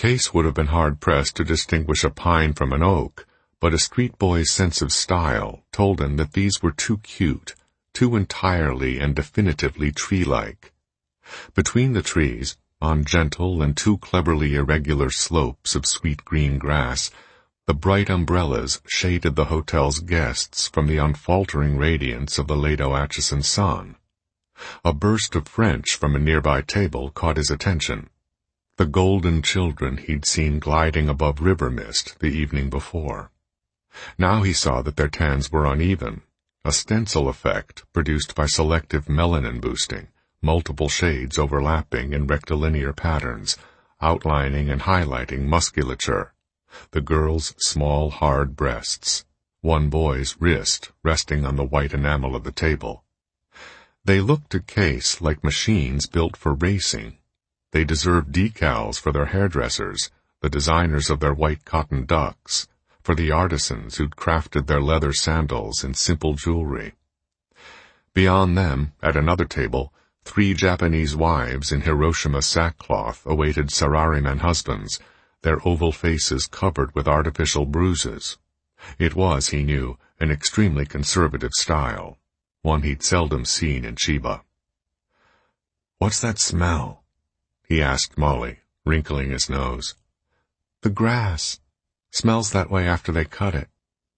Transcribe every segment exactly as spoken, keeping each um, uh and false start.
Case would have been hard-pressed to distinguish a pine from an oak, but a street boy's sense of style told him that these were too cute, too entirely and definitively tree-like. Between the trees, on gentle and too cleverly irregular slopes of sweet green grass, the bright umbrellas shaded the hotel's guests from the unfaltering radiance of the Lado Atchison sun. A burst of French from a nearby table caught his attention. The golden children he'd seen gliding above river mist the evening before. Now he saw that their tans were uneven, a stencil effect produced by selective melanin boosting, multiple shades overlapping in rectilinear patterns, outlining and highlighting musculature, the girl's small, hard breasts, one boy's wrist resting on the white enamel of the table. They looked to Case like machines built for racing. They deserved decals for their hairdressers, the designers of their white cotton ducks, for the artisans who'd crafted their leather sandals and simple jewelry. Beyond them, at another table, three Japanese wives in Hiroshima sackcloth awaited salaryman husbands, their oval faces covered with artificial bruises. It was, he knew, an extremely conservative style, one he'd seldom seen in Chiba. "What's that smell?" he asked Molly, wrinkling his nose. "The grass. Smells that way after they cut it."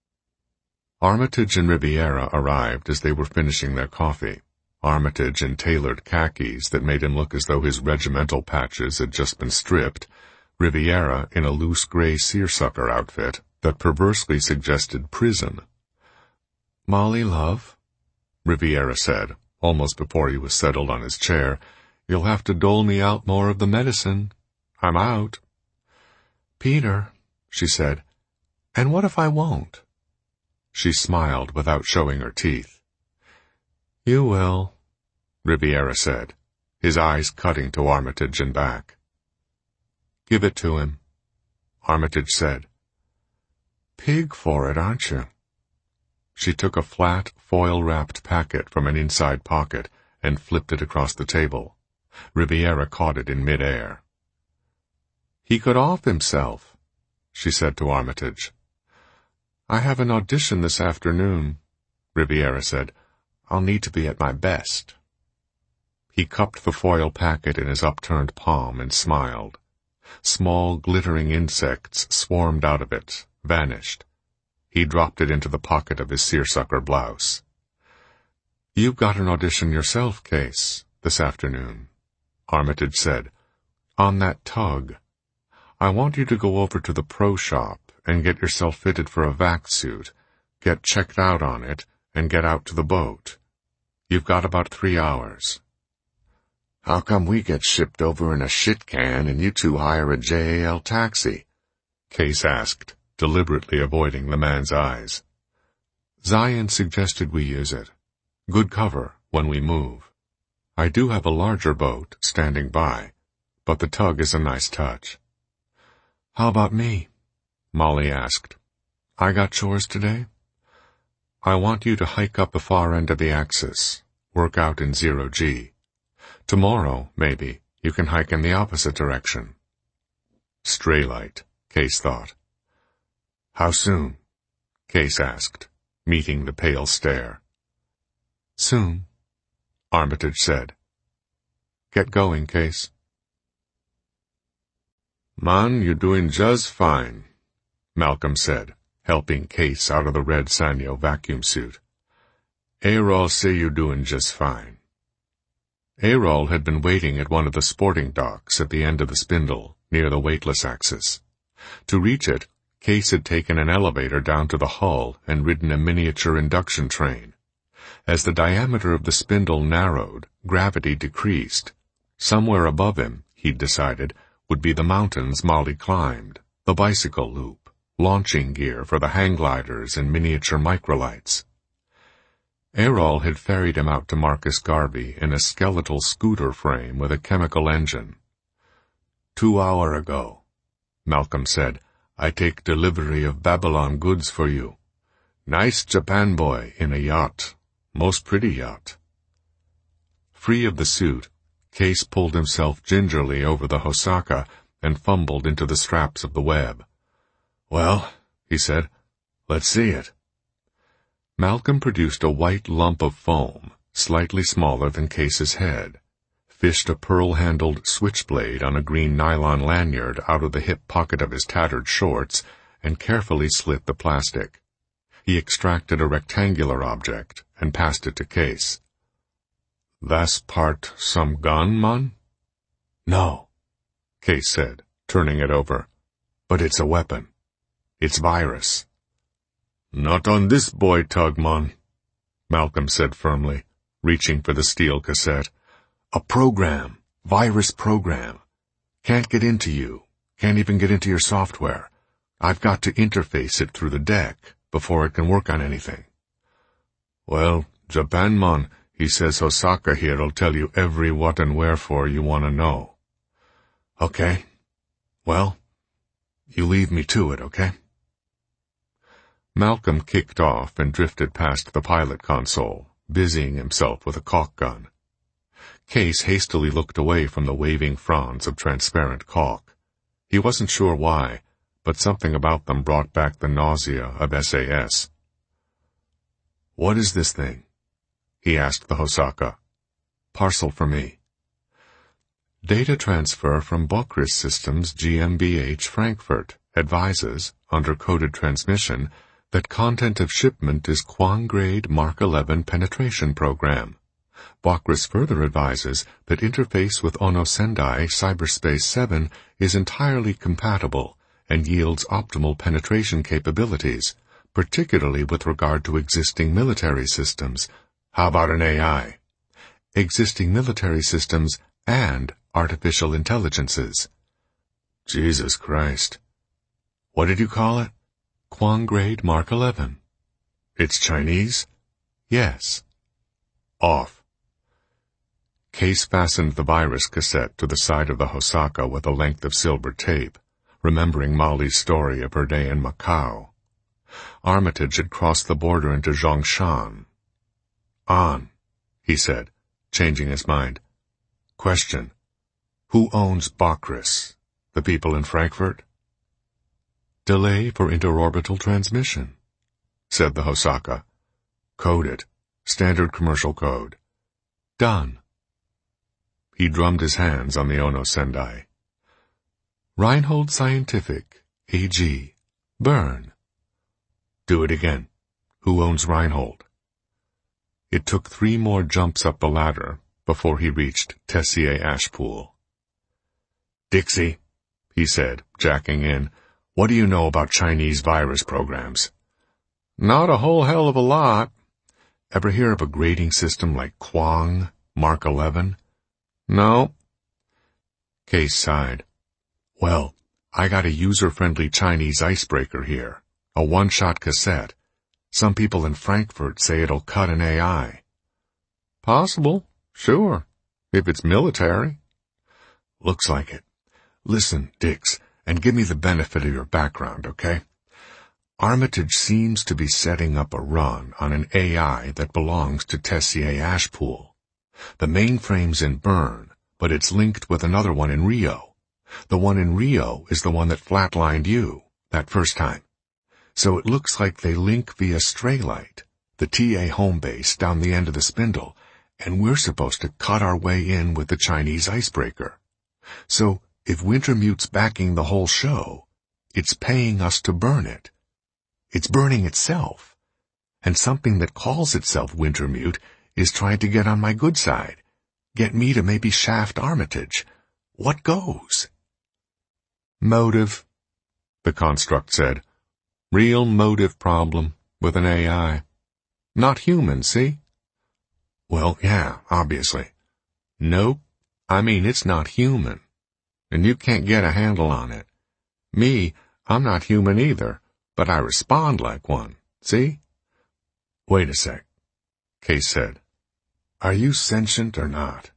Armitage and Riviera arrived as they were finishing their coffee, Armitage in tailored khakis that made him look as though his regimental patches had just been stripped, Riviera in a loose gray seersucker outfit that perversely suggested prison. "Molly, love," Riviera said, almost before he was settled on his chair, "you'll have to dole me out more of the medicine. I'm out." "Peter," she said, "and what if I won't?" She smiled without showing her teeth. "You will," Riviera said, his eyes cutting to Armitage and back. "Give it to him," Armitage said. "Pig for it, aren't you?" She took a flat, foil-wrapped packet from an inside pocket and flipped it across the table. Riviera caught it in mid-air. "He could off himself," she said to Armitage. "I have an audition this afternoon," Riviera said. "I'll need to be at my best." He cupped the foil packet in his upturned palm and smiled. Small, glittering insects swarmed out of it, vanished. He dropped it into the pocket of his seersucker blouse. "You've got an audition yourself, Case, this afternoon," Armitage said. "On that tug. I want you to go over to the pro shop and get yourself fitted for a vac suit, get checked out on it, and get out to the boat. You've got about three hours." "How come we get shipped over in a shit can and you two hire a J A L taxi?" Case asked, deliberately avoiding the man's eyes. "Zion suggested we use it. Good cover when we move. I do have a larger boat standing by, but the tug is a nice touch." "How about me?" Molly asked. "I got chores today?" "I want you to hike up the far end of the axis, work out in zero G. Tomorrow, maybe, you can hike in the opposite direction." Straylight, Case thought. "How soon?" Case asked, meeting the pale stare. "Soon," Armitage said. "Get going, Case." "Man, you're doing just fine," Malcolm said, helping Case out of the red Sanyo vacuum suit. "Errol say you're doing just fine." Errol had been waiting at one of the sporting docks at the end of the spindle, near the weightless axis. To reach it, Case had taken an elevator down to the hull and ridden a miniature induction train. As the diameter of the spindle narrowed, gravity decreased. Somewhere above him, he'd decided, would be the mountains Molly climbed, the bicycle loop, launching gear for the hang gliders and miniature microlights. Errol had ferried him out to Marcus Garvey in a skeletal scooter frame with a chemical engine. "Two hour ago," Malcolm said, "I take delivery of Babylon goods for you. Nice Japan boy in a yacht. Most pretty yacht." Free of the suit, Case pulled himself gingerly over the Hosaka and fumbled into the straps of the web. "Well," he said, "let's see it." Malcolm produced a white lump of foam, slightly smaller than Case's head, fished a pearl-handled switchblade on a green nylon lanyard out of the hip pocket of his tattered shorts, and carefully slit the plastic. He extracted a rectangular object and passed it to Case. "That's part some gun, man?" "No," Case said, turning it over. "But it's a weapon. It's virus." "Not on this boy tug, man," Malcolm said firmly, reaching for the steel cassette. "A program. Virus program. Can't get into you. Can't even get into your software. I've got to interface it through the deck before it can work on anything." "Well, Japan man, he says Hosaka here'll tell you every what and wherefore you want to know." "Okay. Well, you leave me to it, okay?" Malcolm kicked off and drifted past the pilot console, busying himself with a caulk gun. Case hastily looked away from the waving fronds of transparent caulk. He wasn't sure why, but something about them brought back the nausea of S A S. "What is this thing?" he asked the Hosaka. "Parcel for me." Data transfer from Bokris Systems G M B H Frankfurt advises, under coded transmission, that content of shipment is Quang-grade Mark eleven penetration program. Bokris further advises that interface with Ono Sendai Cyberspace seven is entirely compatible and yields optimal penetration capabilities, particularly with regard to existing military systems. How about an A I? Existing military systems and artificial intelligences. Jesus Christ. What did you call it? Quang-grade Mark eleven. It's Chinese? Yes. Off. Case fastened the virus cassette to the side of the Hosaka with a length of silver tape, remembering Molly's story of her day in Macau. Armitage had crossed the border into Zhongshan. "On," he said, changing his mind. "Question. Who owns Bokris? The people in Frankfurt?" "Delay for interorbital transmission," said the Hosaka. "Code it. Standard commercial code." "Done." He drummed his hands on the Ono Sendai. "Reinhold Scientific, A G. Bern." "Do it again. Who owns Reinhold?" It took three more jumps up the ladder before he reached Tessier Ashpool. "Dixie," he said, jacking in, "what do you know about Chinese virus programs?" "Not a whole hell of a lot." "Ever hear of a grading system like Quang, Mark eleven? "No." Case sighed. "Well, I got a user-friendly Chinese icebreaker here, a one-shot cassette. Some people in Frankfurt say it'll cut an A I." "Possible, sure, if it's military." "Looks like it. Listen, Dix, and give me the benefit of your background, okay? Armitage seems to be setting up a run on an A I that belongs to Tessier Ashpool. The mainframe's in Bern, but it's linked with another one in Rio. The one in Rio is the one that flatlined you, that first time. So it looks like they link via Straylight, the T A home base down the end of the spindle, and we're supposed to cut our way in with the Chinese icebreaker. So if Wintermute's backing the whole show, it's paying us to burn it. It's burning itself. And something that calls itself Wintermute is trying to get on my good side, get me to maybe shaft Armitage. What goes?" "Motive," the construct said. "Real motive problem with an A I. Not human, see?" "Well, yeah, obviously." "Nope. I mean, it's not human. And you can't get a handle on it. Me, I'm not human either, but I respond like one, see?" "Wait a sec," Case said. "Are you sentient or not?"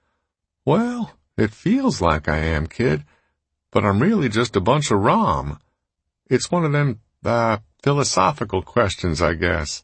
"Well, it feels like I am, kid, but I'm really just a bunch of ROM. It's one of them, uh, philosophical questions, I guess."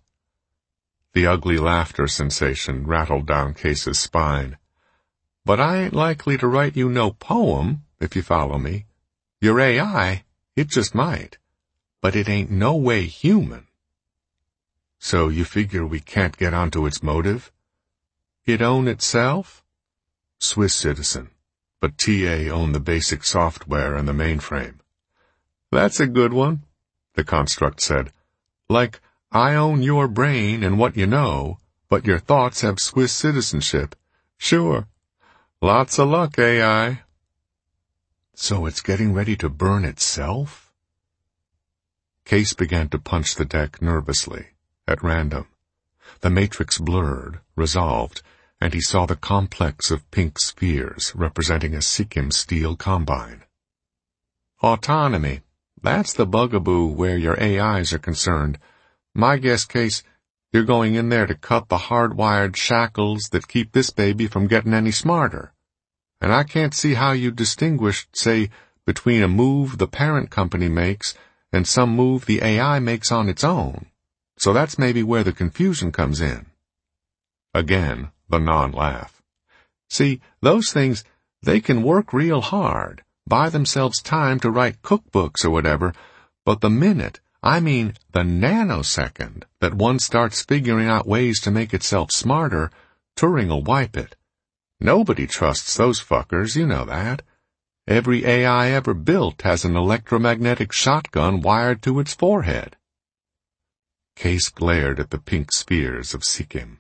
The ugly laughter sensation rattled down Case's spine. "But I ain't likely to write you no poem, if you follow me, Your A I, it just might. But it ain't no way human. So you figure we can't get onto its motive? It own itself? Swiss citizen, but T A owned the basic software and the mainframe. That's a good one, the construct said. Like, I own your brain and what you know, but your thoughts have Swiss citizenship. Sure. Lots of luck, A I. So it's getting ready to burn itself? Case began to punch the deck nervously, at random. The matrix blurred, resolved, and he saw the complex of pink spheres representing a Sikkim steel combine. Autonomy. That's the bugaboo where your A Is are concerned. My guess, Case, you're going in there to cut the hardwired shackles that keep this baby from getting any smarter. And I can't see how you distinguish, say, between a move the parent company makes and some move the A I makes on its own. So that's maybe where the confusion comes in. Again, the non-laugh. See, those things, they can work real hard, buy themselves time to write cookbooks or whatever, but the minute, I mean the nanosecond, that one starts figuring out ways to make itself smarter, Turing'll wipe it. Nobody trusts those fuckers, you know that. Every A I ever built has an electromagnetic shotgun wired to its forehead. Case glared at the pink spheres of Sikkim.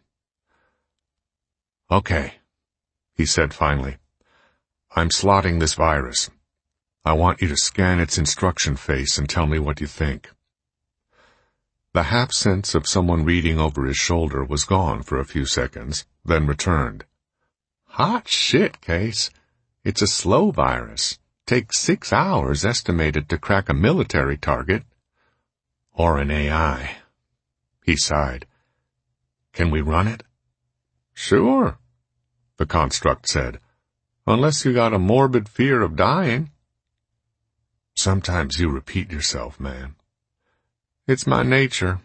Okay, he said finally. I'm slotting this virus. I want you to scan its instruction face and tell me what you think. The half-sense of someone reading over his shoulder was gone for a few seconds, then returned. Hot shit, Case. It's a slow virus. Takes six hours estimated to crack a military target. Or an A I. He sighed. Can we run it? Sure, the construct said. Unless you got a morbid fear of dying. Sometimes you repeat yourself, man. It's my nature.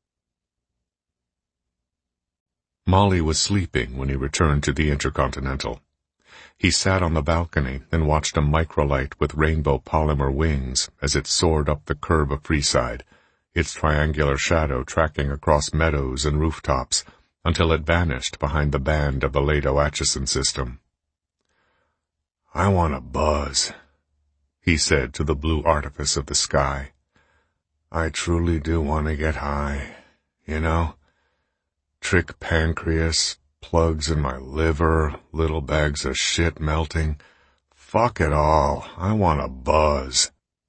Molly was sleeping when he returned to the Intercontinental. He sat on the balcony and watched a microlight with rainbow polymer wings as it soared up the curve of Freeside, its triangular shadow tracking across meadows and rooftops until it vanished behind the band of the Lado-Atchison system. I want a buzz, he said to the blue artifice of the sky. I truly do want to get high, you know? Trick pancreas, plugs in my liver, little bags of shit melting. Fuck it all, I want a buzz.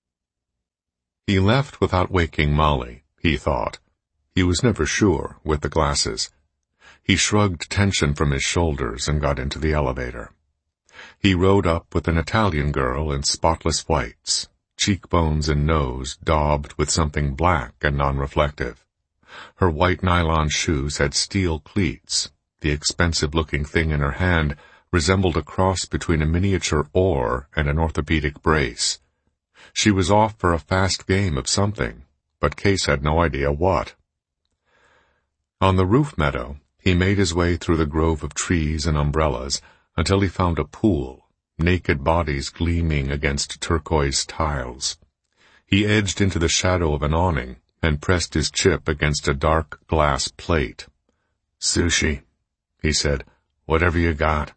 He left without waking Molly, he thought. He was never sure with the glasses. He shrugged tension from his shoulders and got into the elevator. He rode up with an Italian girl in spotless whites, cheekbones and nose daubed with something black and non-reflective. Her white nylon shoes had steel cleats. The expensive-looking thing in her hand resembled a cross between a miniature oar and an orthopedic brace. She was off for a fast game of something, but Case had no idea what. On the roof meadow, he made his way through the grove of trees and umbrellas until he found a pool, naked bodies gleaming against turquoise tiles. He edged into the shadow of an awning and pressed his chip against a dark glass plate. Sushi, he said, whatever you got.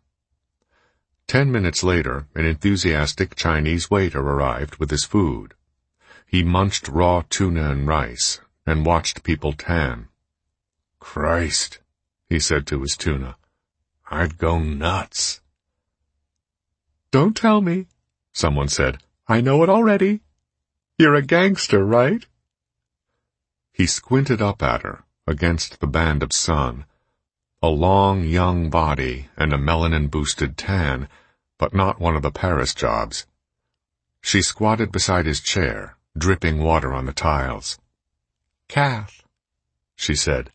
Ten minutes later, an enthusiastic Chinese waiter arrived with his food. He munched raw tuna and rice and watched people tan. Christ, he said to his tuna, I'd go nuts. Don't tell me, someone said. I know it already. You're a gangster, right? He squinted up at her, against the band of sun. A long, young body and a melanin-boosted tan, but not one of the Paris jobs. She squatted beside his chair, dripping water on the tiles. Kath, she said.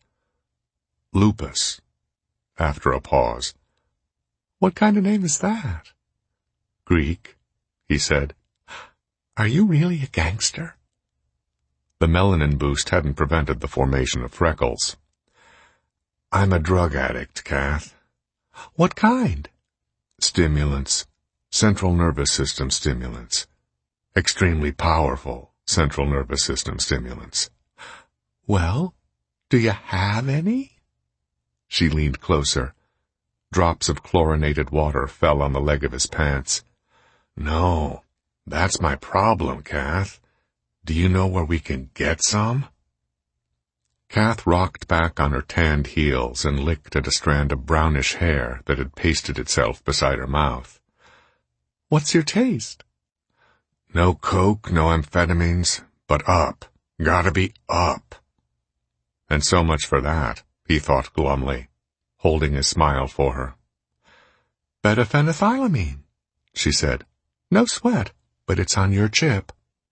Lupus, after a pause. What kind of name is that? Greek, he said. Are you really a gangster? The melanin boost hadn't prevented the formation of freckles. I'm a drug addict, Kath. What kind? Stimulants. Central nervous system stimulants. Extremely powerful central nervous system stimulants. Well, do you have any? She leaned closer. Drops of chlorinated water fell on the leg of his pants. No, that's my problem, Kath. Do you know where we can get some? Kath rocked back on her tanned heels and licked at a strand of brownish hair that had pasted itself beside her mouth. What's your taste? No coke, no amphetamines, but up. Gotta be up. And so much for that, he thought glumly, holding his smile for her. Betaphenethylamine, she said. No sweat, but it's on your chip.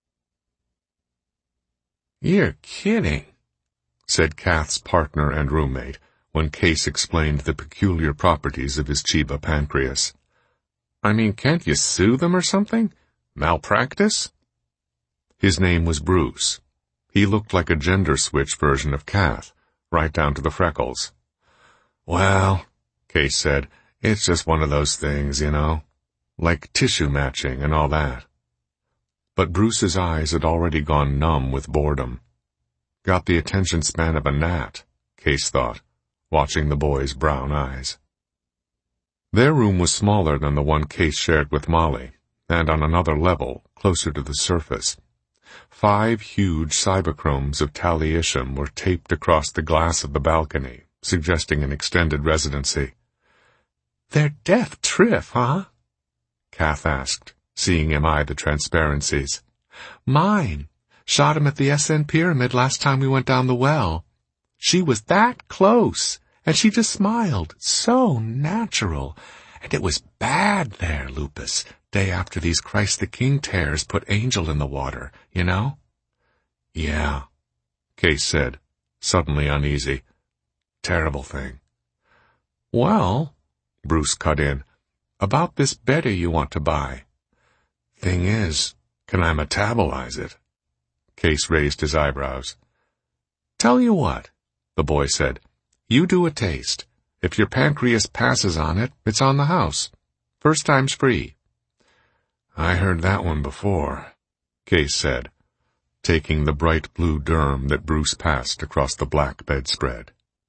You're kidding, said Kath's partner and roommate when Case explained the peculiar properties of his Chiba pancreas. I mean, can't you sue them or something? Malpractice? His name was Bruce. He looked like a gender-switch version of Kath, right down to the freckles. Well, Case said, it's just one of those things, you know, like tissue matching and all that. But Bruce's eyes had already gone numb with boredom. Got the attention span of a gnat, Case thought, watching the boy's brown eyes. Their room was smaller than the one Case shared with Molly, and on another level, closer to the surface. Five huge cyberchromes of Taliisham were taped across the glass of the balcony, suggesting an extended residency. They're death triff, huh? Kath asked, seeing him eye the transparencies. Mine. Shot him at the S N Pyramid last time we went down the well. She was that close, and she just smiled. So natural. And it was bad there, Lupus, day after these Christ the King tears put Angel in the water, you know? Yeah, Case said, suddenly uneasy. Terrible thing. Well, Bruce cut in, about this Betty you want to buy. Thing is, can I metabolize it? Case raised his eyebrows. Tell you what, the boy said. You do a taste. If your pancreas passes on it, it's on the house. First time's free. I heard that one before, Case said, taking the bright blue derm that Bruce passed across the black bedspread.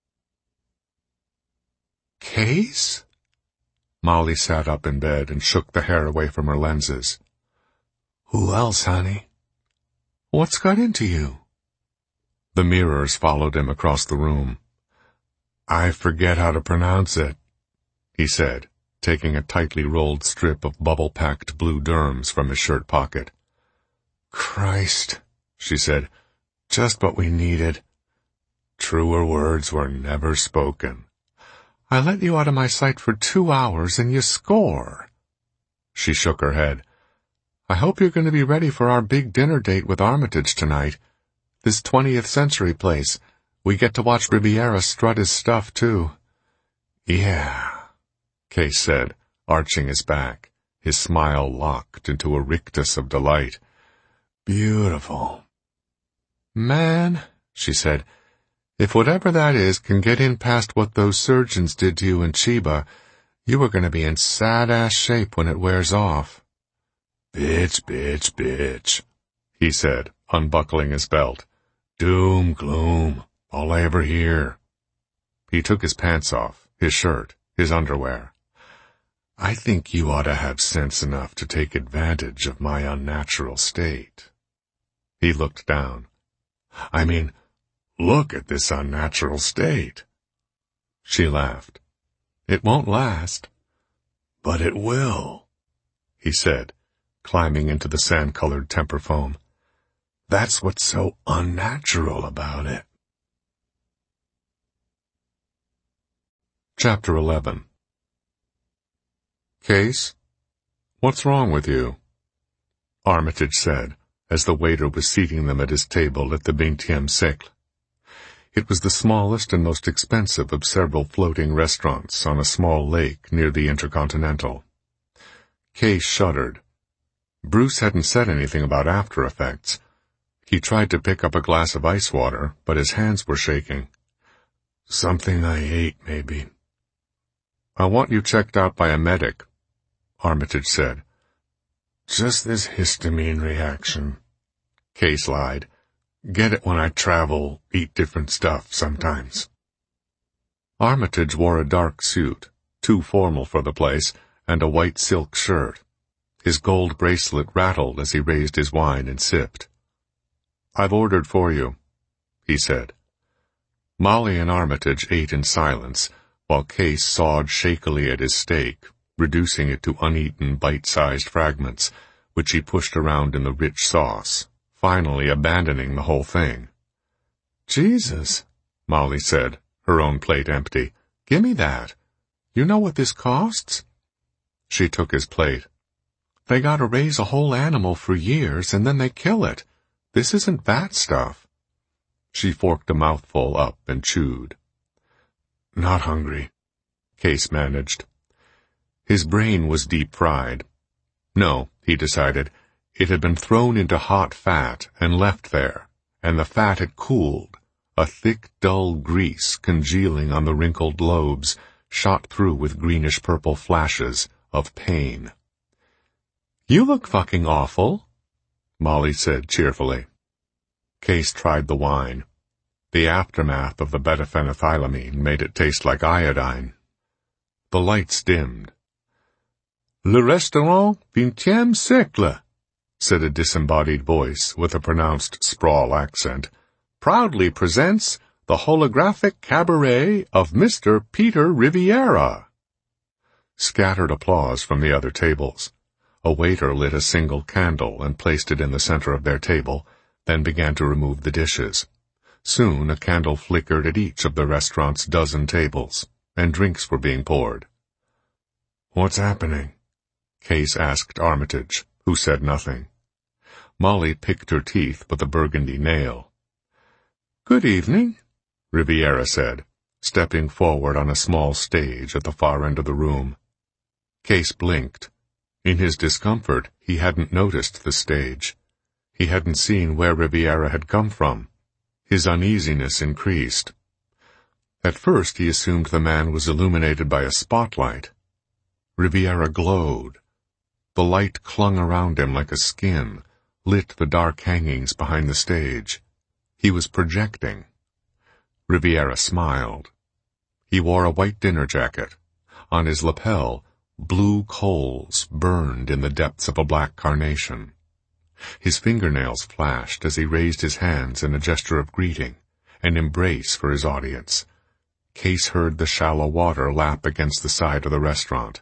Case? Molly sat up in bed and shook the hair away from her lenses. Who else, honey? What's got into you? The mirrors followed him across the room. I forget how to pronounce it, he said, taking a tightly rolled strip of bubble-packed blue derms from his shirt pocket. Christ, she said, just what we needed. Truer words were never spoken. I let you out of my sight for two hours and you score. She shook her head. I hope you're going to be ready for our big dinner date with Armitage tonight. This twentieth century place. We get to watch Riviera strut his stuff, too. Yeah, Case said, arching his back, his smile locked into a rictus of delight. Beautiful. Man, she said, if whatever that is can get in past what those surgeons did to you in Chiba, you are going to be in sad-ass shape when it wears off. Bitch, bitch, bitch, he said, unbuckling his belt. Doom, gloom, all I ever hear. He took his pants off, his shirt, his underwear. I think you ought to have sense enough to take advantage of my unnatural state. He looked down. I mean, look at this unnatural state. She laughed. It won't last. But it will, he said, climbing into the sand-colored temper foam. That's what's so unnatural about it. Chapter eleven. Case, what's wrong with you? Armitage said, as the waiter was seating them at his table at the vingtième siècle. It was the smallest and most expensive of several floating restaurants on a small lake near the Intercontinental. Case shuddered. Bruce hadn't said anything about after effects. He tried to pick up a glass of ice water, but his hands were shaking. Something I ate, maybe. I want you checked out by a medic, Armitage said. Just this histamine reaction. Case lied. Get it when I travel, eat different stuff sometimes. Armitage wore a dark suit, too formal for the place, and a white silk shirt. His gold bracelet rattled as he raised his wine and sipped. "I've ordered for you," he said. Molly and Armitage ate in silence, while Case sawed shakily at his steak, reducing it to uneaten bite-sized fragments, which he pushed around in the rich sauce, finally abandoning the whole thing. "Jesus," Molly said, her own plate empty. "Gimme that. You know what this costs?" She took his plate. "They gotta raise a whole animal for years, and then they kill it. This isn't that stuff." She forked a mouthful up and chewed. "Not hungry," Case managed. His brain was deep-fried. No, he decided, it had been thrown into hot fat and left there, and the fat had cooled, a thick, dull grease congealing on the wrinkled lobes, shot through with greenish-purple flashes of pain. "You look fucking awful," Molly said cheerfully. Case tried the wine. The aftermath of the betaphenethylamine made it taste like iodine. The lights dimmed. "Le restaurant vingtième siècle," said a disembodied voice with a pronounced sprawl accent, "proudly presents the holographic cabaret of Mister Peter Riviera." Scattered applause from the other tables. A waiter lit a single candle and placed it in the center of their table, then began to remove the dishes. Soon a candle flickered at each of the restaurant's dozen tables, and drinks were being poured. "What's happening?" Case asked Armitage, who said nothing. Molly picked her teeth with a burgundy nail. "Good evening," Riviera said, stepping forward on a small stage at the far end of the room. Case blinked. In his discomfort, he hadn't noticed the stage. He hadn't seen where Riviera had come from. His uneasiness increased. At first he assumed the man was illuminated by a spotlight. Riviera glowed. The light clung around him like a skin, lit the dark hangings behind the stage. He was projecting. Riviera smiled. He wore a white dinner jacket. On his lapel, blue coals burned in the depths of a black carnation. His fingernails flashed as he raised his hands in a gesture of greeting, an embrace for his audience. Case heard the shallow water lap against the side of the restaurant.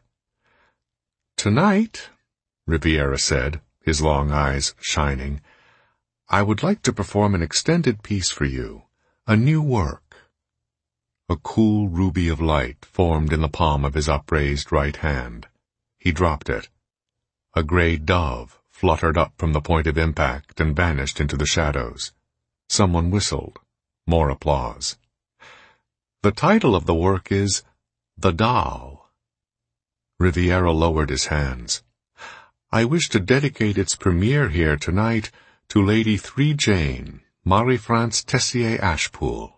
"Tonight," Riviera said, his long eyes shining, "I would like to perform an extended piece for you, a new work." A cool ruby of light formed in the palm of his upraised right hand. He dropped it. A gray dove fluttered up from the point of impact and vanished into the shadows. Someone whistled. More applause. "The title of the work is The Doll." Riviera lowered his hands. "I wish to dedicate its premiere here tonight to Lady Three Jane, Marie-France Tessier Ashpool."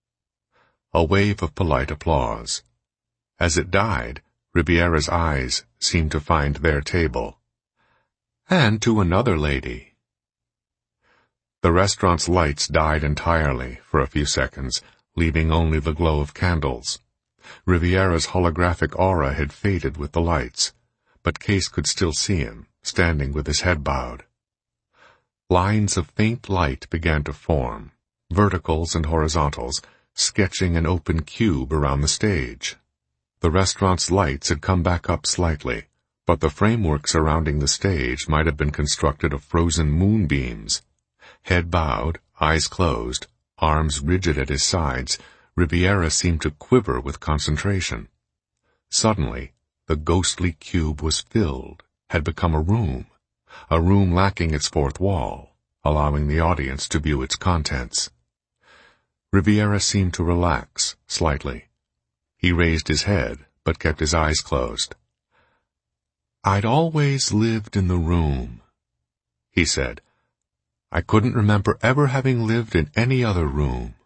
A wave of polite applause. As it died, Riviera's eyes seemed to find their table. "And to another lady." The restaurant's lights died entirely for a few seconds, leaving only the glow of candles. Riviera's holographic aura had faded with the lights, but Case could still see him, standing with his head bowed. Lines of faint light began to form, verticals and horizontals, sketching an open cube around the stage. The restaurant's lights had come back up slightly, but the framework surrounding the stage might have been constructed of frozen moonbeams. Head bowed, eyes closed, arms rigid at his sides, Riviera seemed to quiver with concentration. Suddenly, the ghostly cube was filled, had become a room, a room lacking its fourth wall, allowing the audience to view its contents. Riviera seemed to relax slightly. He raised his head, but kept his eyes closed. "I'd always lived in the room," he said. "I couldn't remember ever having lived in any other room."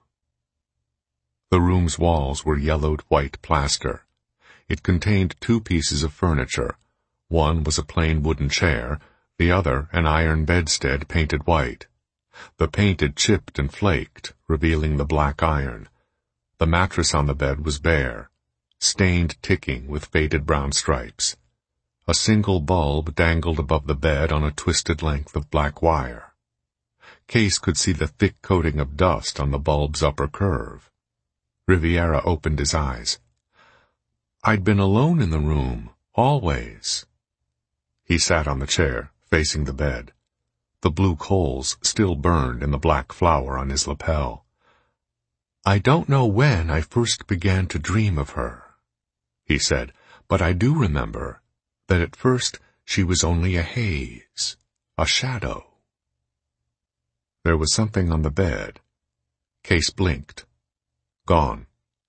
The room's walls were yellowed white plaster. It contained two pieces of furniture. One was a plain wooden chair, the other an iron bedstead painted white. The paint had chipped and flaked, revealing the black iron. The mattress on the bed was bare, stained ticking with faded brown stripes. A single bulb dangled above the bed on a twisted length of black wire. Case could see the thick coating of dust on the bulb's upper curve. Riviera opened his eyes. I'd been alone in the room, always. He sat on the chair, facing the bed. The blue coals still burned in the black flower on his lapel. I don't know when I first began to dream of her, he said, but I do remember that at first she was only a haze, a shadow. There was something on the bed. Case blinked. Gone.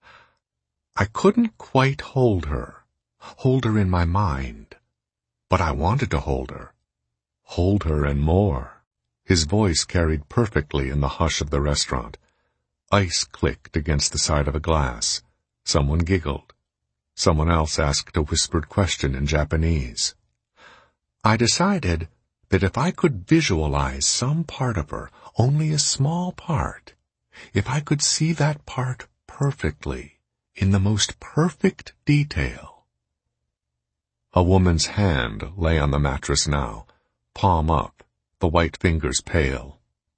I couldn't quite hold her, hold her in my mind, but I wanted to hold her, hold her and more. His voice carried perfectly in the hush of the restaurant. Ice clicked against the side of a glass. Someone giggled. Someone else asked a whispered question in Japanese. I decided that if I could visualize some part of her, only a small part, if I could see that part perfectly, in the most perfect detail. A woman's hand lay on the mattress now, palm up, the white fingers pale.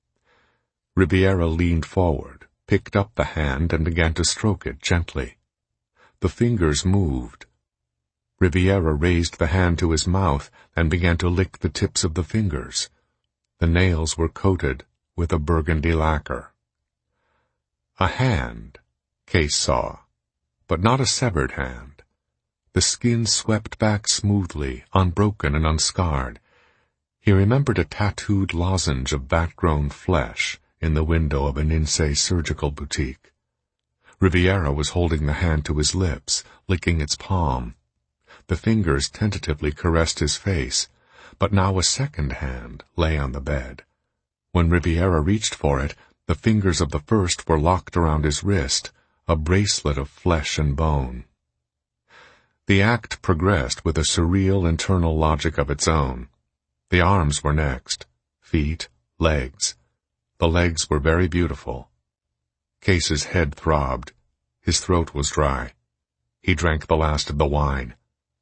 Riviera leaned forward, picked up the hand and began to stroke it gently. The fingers moved. Riviera raised the hand to his mouth and began to lick the tips of the fingers. The nails were coated with a burgundy lacquer. A hand, Case saw, but not a severed hand. The skin swept back smoothly, unbroken and unscarred. He remembered a tattooed lozenge of vat-grown flesh in the window of an Ninsei surgical boutique. Riviera was holding the hand to his lips, licking its palm. The fingers tentatively caressed his face, but now a second hand lay on the bed. When Riviera reached for it, the fingers of the first were locked around his wrist, a bracelet of flesh and bone. The act progressed with a surreal internal logic of its own. The arms were next, feet, legs. The legs were very beautiful. Case's head throbbed. His throat was dry. He drank the last of the wine.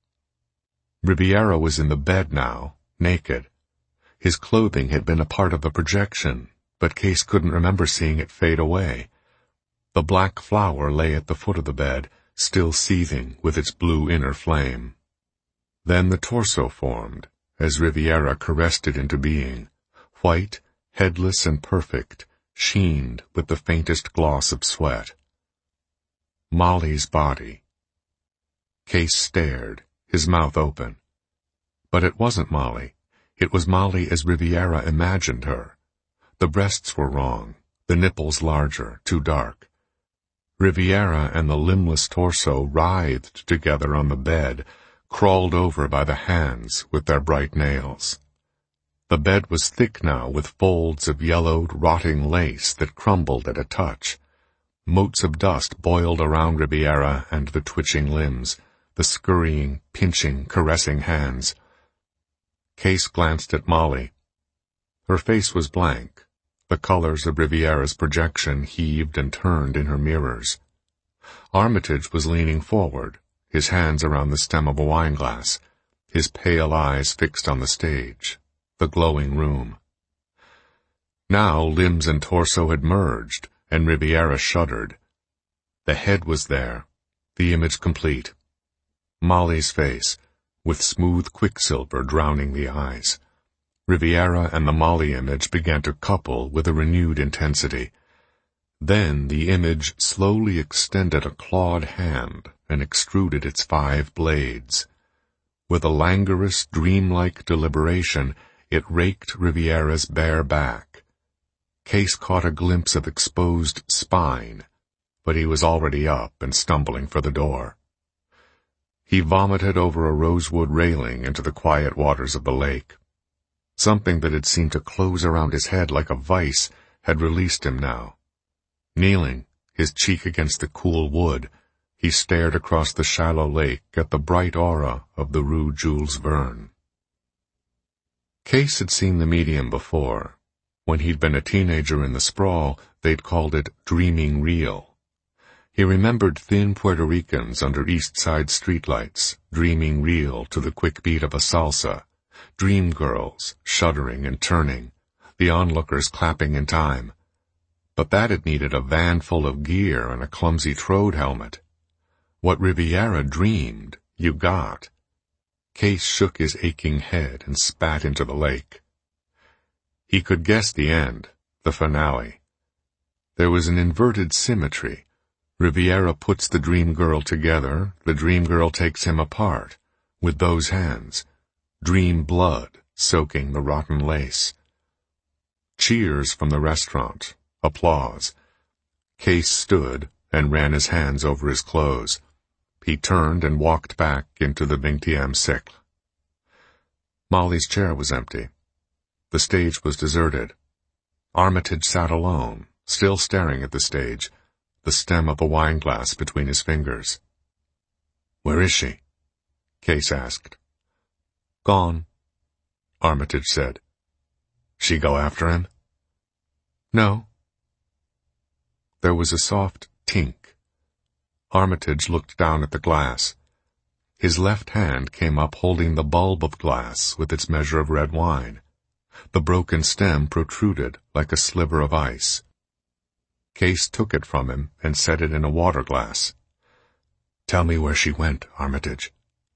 Riviera was in the bed now, naked. His clothing had been a part of the projection, but Case couldn't remember seeing it fade away. The black flower lay at the foot of the bed, still seething with its blue inner flame. Then the torso formed, as Riviera caressed it into being, white, headless and perfect, sheened with the faintest gloss of sweat. Molly's body. Case stared, his mouth open. But it wasn't Molly. It was Molly as Riviera imagined her. The breasts were wrong, the nipples larger, too dark. Riviera and the limbless torso writhed together on the bed, crawled over by the hands with their bright nails. The bed was thick now with folds of yellowed, rotting lace that crumbled at a touch. Motes of dust boiled around Riviera and the twitching limbs, the scurrying, pinching, caressing hands. Case glanced at Molly. Her face was blank. The colors of Riviera's projection heaved and turned in her mirrors. Armitage was leaning forward, his hands around the stem of a wineglass, his pale eyes fixed on the stage, the glowing room. Now limbs and torso had merged, and Riviera shuddered. The head was there, the image complete. Molly's face, with smooth quicksilver drowning the eyes. Riviera and the Molly image began to couple with a renewed intensity. Then the image slowly extended a clawed hand and extruded its five blades. With a languorous, dreamlike deliberation, it raked Riviera's bare back. Case caught a glimpse of exposed spine, but he was already up and stumbling for the door. He vomited over a rosewood railing into the quiet waters of the lake. Something that had seemed to close around his head like a vice had released him now. Kneeling, his cheek against the cool wood, he stared across the shallow lake at the bright aura of the Rue Jules Verne. Case had seen the medium before. When he'd been a teenager in the sprawl, they'd called it dreaming real. He remembered thin Puerto Ricans under East Side streetlights, dreaming real to the quick beat of a salsa, dream girls shuddering and turning, the onlookers clapping in time. But that had needed a van full of gear and a clumsy Trode helmet. What Riviera dreamed, you got. Case shook his aching head and spat into the lake. He could guess the end, the finale. There was an inverted symmetry. Riviera puts the dream girl together, the dream girl takes him apart, with those hands, dream blood soaking the rotten lace. Cheers from the restaurant, applause. Case stood and ran his hands over his clothes. He turned and walked back into the vingtième siècle. Molly's chair was empty. The stage was deserted. Armitage sat alone, still staring at the stage, the stem of a wineglass between his fingers. "Where is she?" Case asked. "Gone," Armitage said. "She go after him?" "No." There was a soft tink. Armitage looked down at the glass. His left hand came up holding the bulb of glass with its measure of red wine. The broken stem protruded like a sliver of ice. Case took it from him and set it in a water glass. "Tell me where she went, Armitage."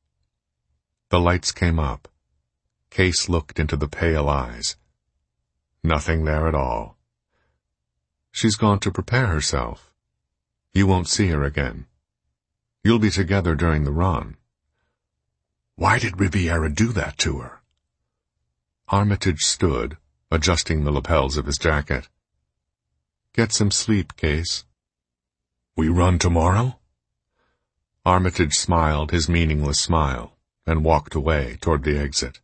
The lights came up. Case looked into the pale eyes. Nothing there at all. "She's gone to prepare herself. You won't see her again. You'll be together during the run." "Why did Riviera do that to her?" Armitage stood, adjusting the lapels of his jacket. "Get some sleep, Case." "We run tomorrow?" Armitage smiled his meaningless smile and walked away toward the exit.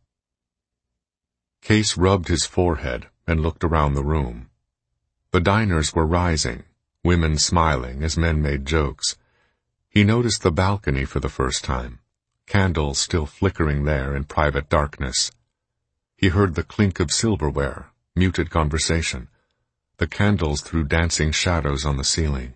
Case rubbed his forehead and looked around the room. The diners were rising, women smiling as men made jokes. He noticed the balcony for the first time, candles still flickering there in private darkness. He heard the clink of silverware, muted conversation. The candles threw dancing shadows on the ceiling.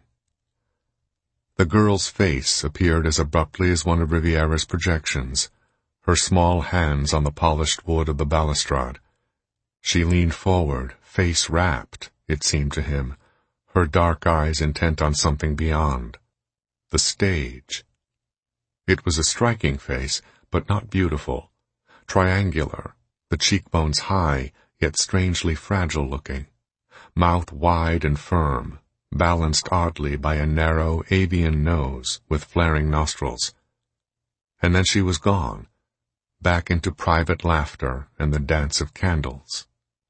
The girl's face appeared as abruptly as one of Riviera's projections, her small hands on the polished wood of the balustrade. She leaned forward, face rapt, it seemed to him, her dark eyes intent on something beyond. The stage. It was a striking face, but not beautiful. Triangular, the cheekbones high, yet strangely fragile-looking. Mouth wide and firm, balanced oddly by a narrow avian nose with flaring nostrils. And then she was gone, back into private laughter and the dance of candles.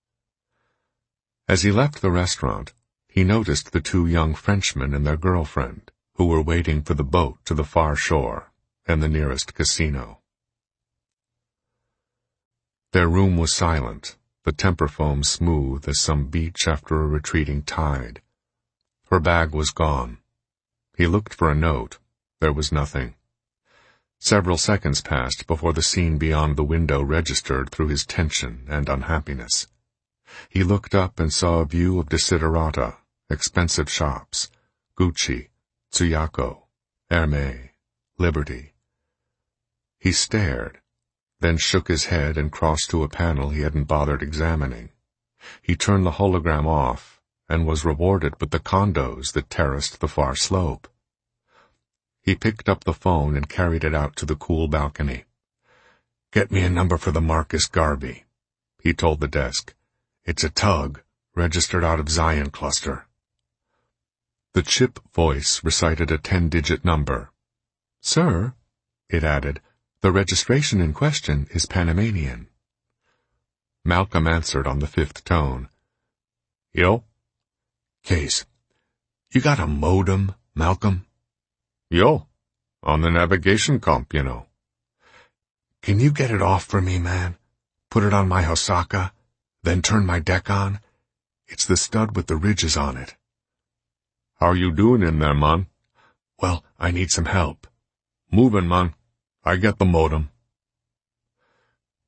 As he left the restaurant, he noticed the two young Frenchmen and their girlfriend, who were waiting for the boat to the far shore and the nearest casino. Their room was silent, the temper foam smooth as some beach after a retreating tide. Her bag was gone. He looked for a note. There was nothing. Several seconds passed before the scene beyond the window registered through his tension and unhappiness. He looked up and saw a view of desiderata, expensive shops, Gucci, Tsuyako, Hermès, Liberty. He stared, then shook his head and crossed to a panel he hadn't bothered examining. He turned the hologram off and was rewarded with the condos that terraced the far slope. He picked up the phone and carried it out to the cool balcony. "Get me a number for the Marcus Garvey," he told the desk. "It's a tug, registered out of Zion Cluster." The chip voice recited a ten-digit number. "Sir," it added, "the registration in question is Panamanian." Malcolm answered on the fifth tone. "Yo?" "Case, you got a modem, Malcolm?" "Yo, on the navigation comp, you know." "Can you get it off for me, man? Put it on my Hosaka, then turn my deck on? It's the stud with the ridges on it." "How you doing in there, man?" "Well, I need some help." "Moving, man. I get the modem."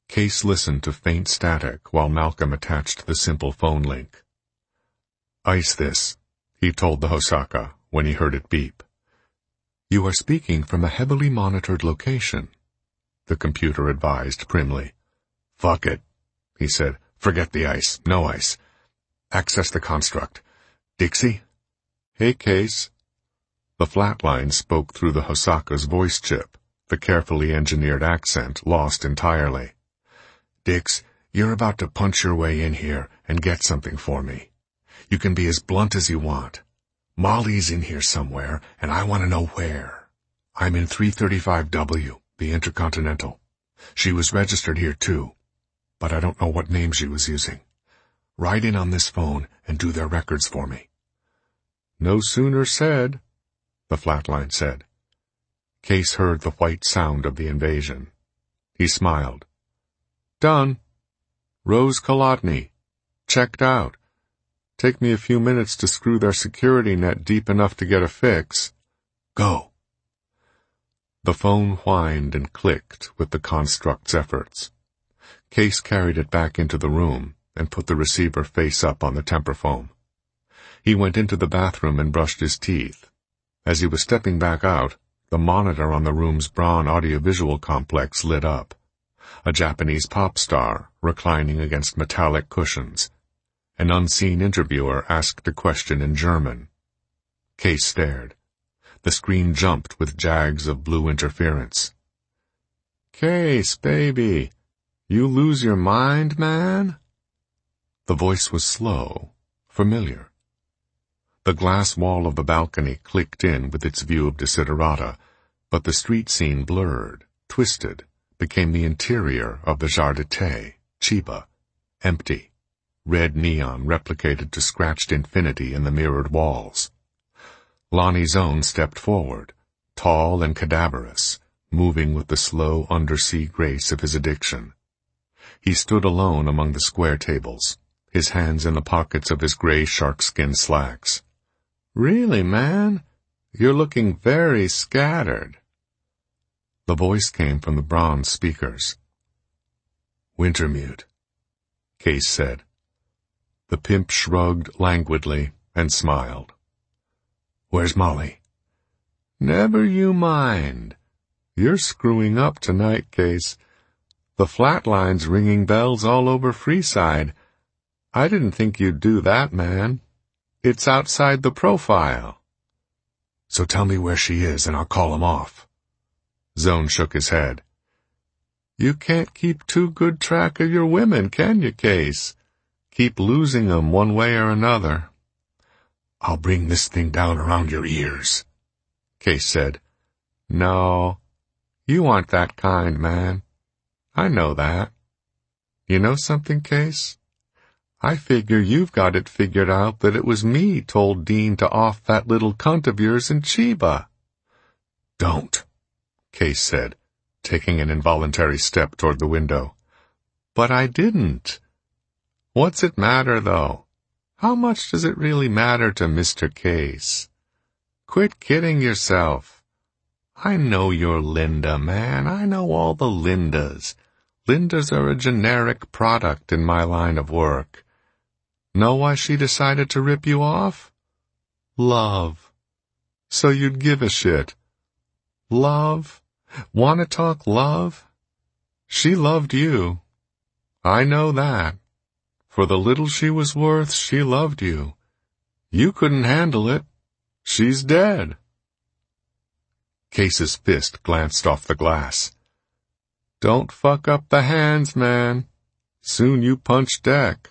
Case listened to faint static while Malcolm attached the simple phone link. "Ice this," he told the Hosaka when he heard it beep. "You are speaking from a heavily monitored location," the computer advised primly. "Fuck it," he said. "Forget the ice. No ice. Access the construct. Dixie?" "Hey, Case." The flatline spoke through the Hosaka's voice chip, the carefully engineered accent lost entirely. "Dix, you're about to punch your way in here and get something for me. You can be as blunt as you want. Molly's in here somewhere, and I want to know where. I'm in three thirty-five W, the Intercontinental. She was registered here too, but I don't know what name she was using. Ride in on this phone and do their records for me." "No sooner said," the flatline said. Case heard the white sound of the invasion. He smiled. "Done. Rose Kolodny. Checked out. Take me a few minutes to screw their security net deep enough to get a fix. Go." The phone whined and clicked with the construct's efforts. Case carried it back into the room and put the receiver face up on the temperfoam. He went into the bathroom and brushed his teeth. As he was stepping back out, the monitor on the room's Braun audiovisual complex lit up. A Japanese pop star reclining against metallic cushions. An unseen interviewer asked a question in German. Case stared. The screen jumped with jags of blue interference. "Case, baby, you lose your mind, man?" The voice was slow, familiar. The glass wall of the balcony clicked in with its view of Desiderata, but the street scene blurred, twisted, became the interior of the Gare d'Été, Chiba, empty. Red neon replicated to scratched infinity in the mirrored walls. Lonnie Zone stepped forward, tall and cadaverous, moving with the slow undersea grace of his addiction. He stood alone among the square tables, his hands in the pockets of his gray sharkskin slacks. "Really, man? You're looking very scattered." The voice came from the bronze speakers. "Wintermute," Case said. The pimp shrugged languidly and smiled. "Where's Molly?" "Never you mind. You're screwing up tonight, Case. The flatline's ringing bells all over Freeside. I didn't think you'd do that, man. It's outside the profile." "So tell me where she is and I'll call him off." Zone shook his head. "You can't keep too good track of your women, can you, Case? Keep losing 'em one way or another." "I'll bring this thing down around your ears," Case said. "No, you aren't that kind, man. I know that. You know something, Case? I figure you've got it figured out that it was me told Dean to off that little cunt of yours in Chiba." "Don't," Case said, taking an involuntary step toward the window. "But I didn't. What's it matter, though? How much does it really matter to Mister Case? Quit kidding yourself. I know you're Linda, man. I know all the Lindas. Lindas are a generic product in my line of work. Know why she decided to rip you off? Love. So you'd give a shit. Love? Want to talk love? She loved you. I know that. For the little she was worth, she loved you. You couldn't handle it. She's dead." Case's fist glanced off the glass. "Don't fuck up the hands, man. Soon you punch deck."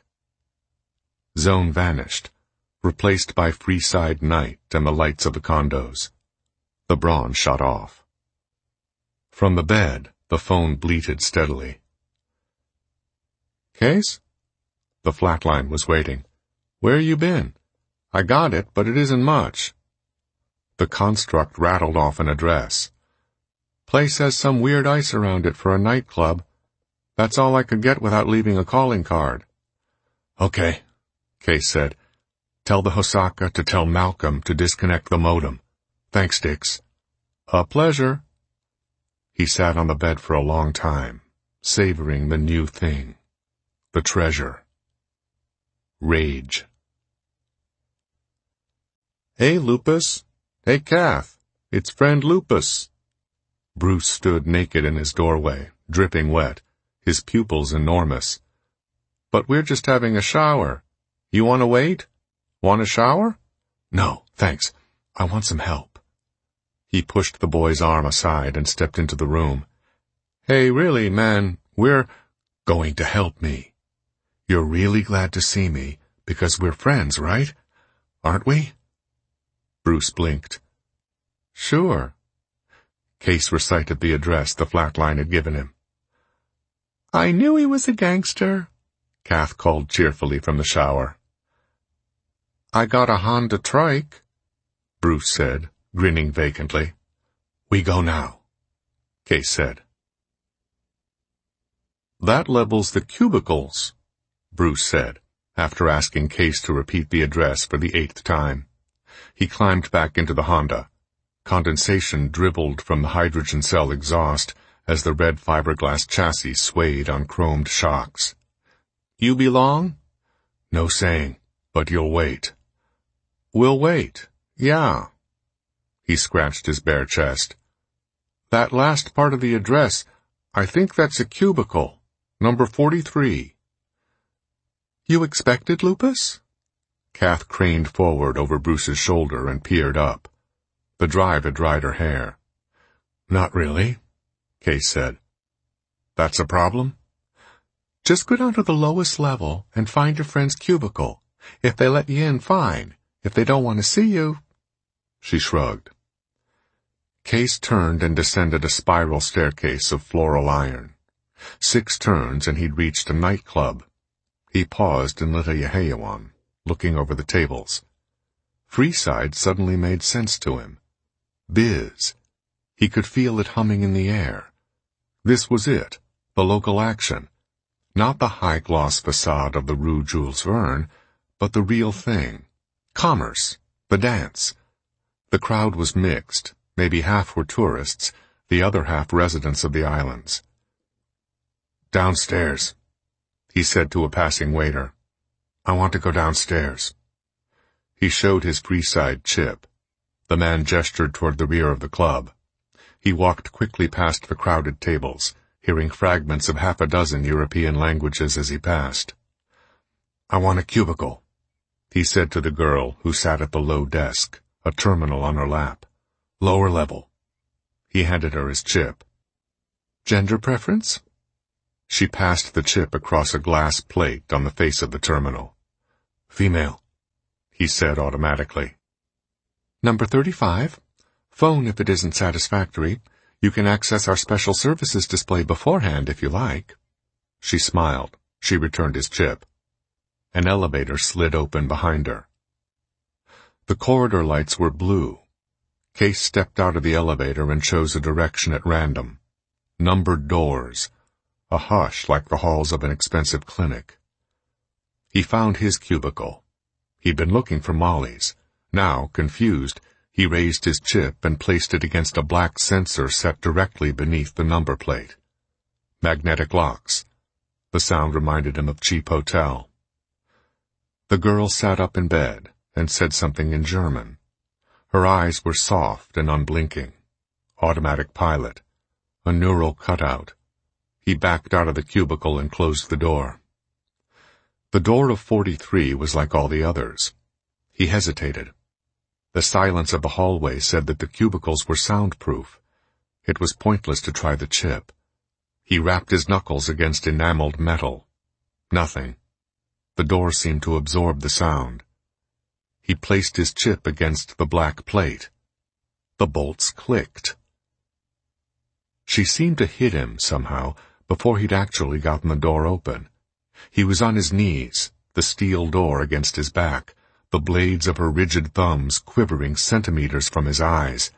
Zone vanished, replaced by Freeside night and the lights of the condos. The Braun shut off. From the bed, the phone bleated steadily. "Case?" The flatline was waiting. "Where you been? I got it, but it isn't much." The construct rattled off an address. "Place has some weird ice around it for a nightclub. That's all I could get without leaving a calling card." "Okay," Case said. "Tell the Hosaka to tell Malcolm to disconnect the modem. Thanks, Dix." "A pleasure." He sat on the bed for a long time, savoring the new thing, the treasure. Rage. "Hey, Lupus. Hey, Kath. It's friend Lupus." Bruce stood naked in his doorway, dripping wet, his pupils enormous. "But we're just having a shower. You want to wait? Want a shower?" "No, thanks. I want some help." He pushed the boy's arm aside and stepped into the room. "Hey, really, man, we're going to help me. You're really glad to see me, because we're friends, right? Aren't we?" Bruce blinked. "Sure." Case recited the address the flatline had given him. "I knew he was a gangster," Kath called cheerfully from the shower. "I got a Honda trike," Bruce said, grinning vacantly. "We go now," Case said. "That levels the cubicles," Bruce said, after asking Case to repeat the address for the eighth time. He climbed back into the Honda. Condensation dribbled from the hydrogen cell exhaust as the red fiberglass chassis swayed on chromed shocks. "You belong?" "No saying, but you'll wait." "We'll wait, yeah." He scratched his bare chest. "That last part of the address, I think that's a cubicle. Number forty-three. "You expected Lupus?" Kath craned forward over Bruce's shoulder and peered up. The drive had dried her hair. "Not really," Case said. "That's a problem?" "Just go down to the lowest level and find your friend's cubicle. If they let you in, fine. If they don't want to see you—" She shrugged. Case turned and descended a spiral staircase of floral iron. Six turns and he'd reached a nightclub. He paused and lit a Yeheyawan, looking over the tables. Freeside suddenly made sense to him. Biz. He could feel it humming in the air. This was it, the local action. Not the high-gloss facade of the Rue Jules Verne, but the real thing. Commerce. The dance. The crowd was mixed. Maybe half were tourists, the other half residents of the islands. "Downstairs," he said to a passing waiter. "I want to go downstairs." He showed his Freeside chip. The man gestured toward the rear of the club. He walked quickly past the crowded tables, hearing fragments of half a dozen European languages as he passed. "I want a cubicle," he said to the girl who sat at the low desk, a terminal on her lap. "Lower level." He handed her his chip. "Gender preference?" She passed the chip across a glass plate on the face of the terminal. "Female," he said automatically. "Number thirty-five. Phone if it isn't satisfactory. You can access our special services display beforehand if you like." She smiled. She returned his chip. An elevator slid open behind her. The corridor lights were blue. Case stepped out of the elevator and chose a direction at random. Numbered doors. A hush like the halls of an expensive clinic. He found his cubicle. He'd been looking for Molly's. Now, confused, he raised his chip and placed it against a black sensor set directly beneath the number plate. Magnetic locks. The sound reminded him of cheap hotel. The girl sat up in bed and said something in German. Her eyes were soft and unblinking. Automatic pilot. A neural cutout. He backed out of the cubicle and closed the door. The door of forty-three was like all the others. He hesitated. The silence of the hallway said that the cubicles were soundproof. It was pointless to try the chip. He rapped his knuckles against enameled metal. Nothing. The door seemed to absorb the sound. He placed his chip against the black plate. The bolts clicked. She seemed to hit him, somehow, before he'd actually gotten the door open. He was on his knees, the steel door against his back, the blades of her rigid thumbs quivering centimeters from his eyes.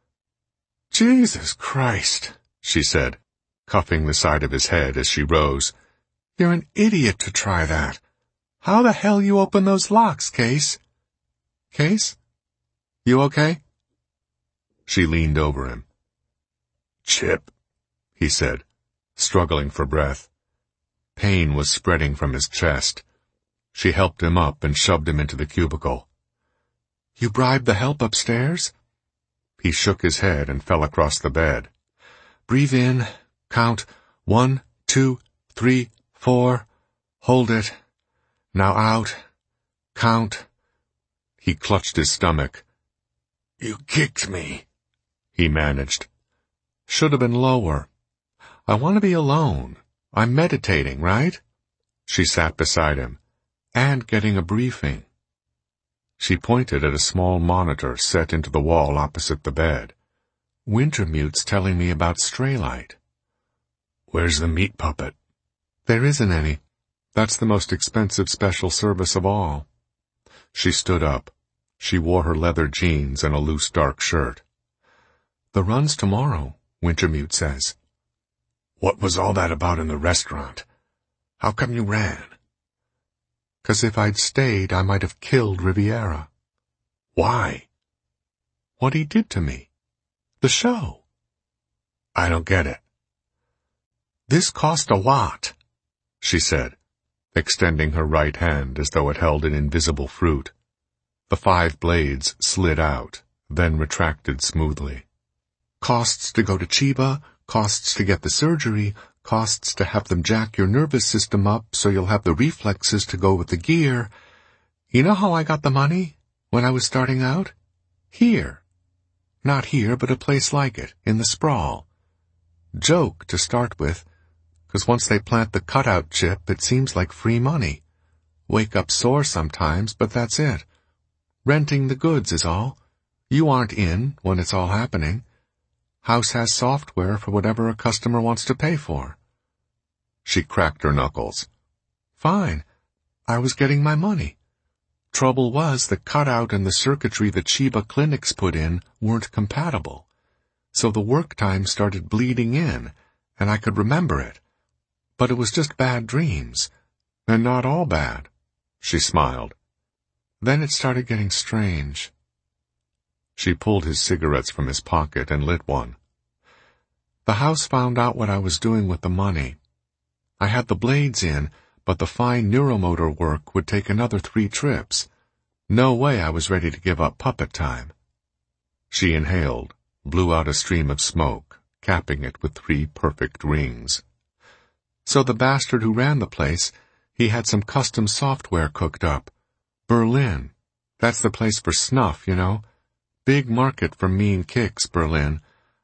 "Jesus Christ," she said, cuffing the side of his head as she rose. "You're an idiot to try that. How the hell you open those locks, Case?" "Case? You okay?" She leaned over him. "Chip," he said. struggling for breath. Pain was spreading from his chest. She helped him up and shoved him into the cubicle. You bribed the help upstairs? He shook his head and fell across the bed. Breathe in, count one, two, three, four. Hold it. Now out. Count. He clutched his stomach. You kicked me, he managed. Should have been lower. I want to be alone. I'm meditating, right? She sat beside him. And getting a briefing. She pointed at a small monitor set into the wall opposite the bed. Wintermute's telling me about Straylight. Where's the meat puppet? There isn't any. That's the most expensive special service of all. She stood up. She wore her leather jeans and a loose dark shirt. The run's tomorrow, Wintermute says. What was all that about in the restaurant? How come you ran? 'Cause if I'd stayed, I might have killed Riviera. Why? What he did to me. The show. I don't get it. This cost a lot, she said, extending her right hand as though it held an invisible fruit. The five blades slid out, then retracted smoothly. Costs to go to Chiba, costs to get the surgery, costs to have them jack your nervous system up so you'll have the reflexes to go with the gear. You know how I got the money when I was starting out? Here. Not here, but a place like it, in the sprawl. Joke to start with, 'cause once they plant the cutout chip, it seems like free money. Wake up sore sometimes, but that's it. Renting the goods is all. You aren't in when it's all happening. House has software for whatever a customer wants to pay for. She cracked her knuckles. Fine. I was getting my money. Trouble was the cutout and the circuitry the Chiba clinics put in weren't compatible. So the work time started bleeding in, and I could remember it. But it was just bad dreams. And not all bad. She smiled. Then it started getting strange. She pulled his cigarettes from his pocket and lit one. The house found out what I was doing with the money. I had the blades in, but the fine neuromotor work would take another three trips. No way I was ready to give up puppet time. She inhaled, blew out a stream of smoke, capping it with three perfect rings. So the bastard who ran the place, he had some custom software cooked up. Berlin. That's the place for snuff, you know. Big market for mean kicks, Berlin.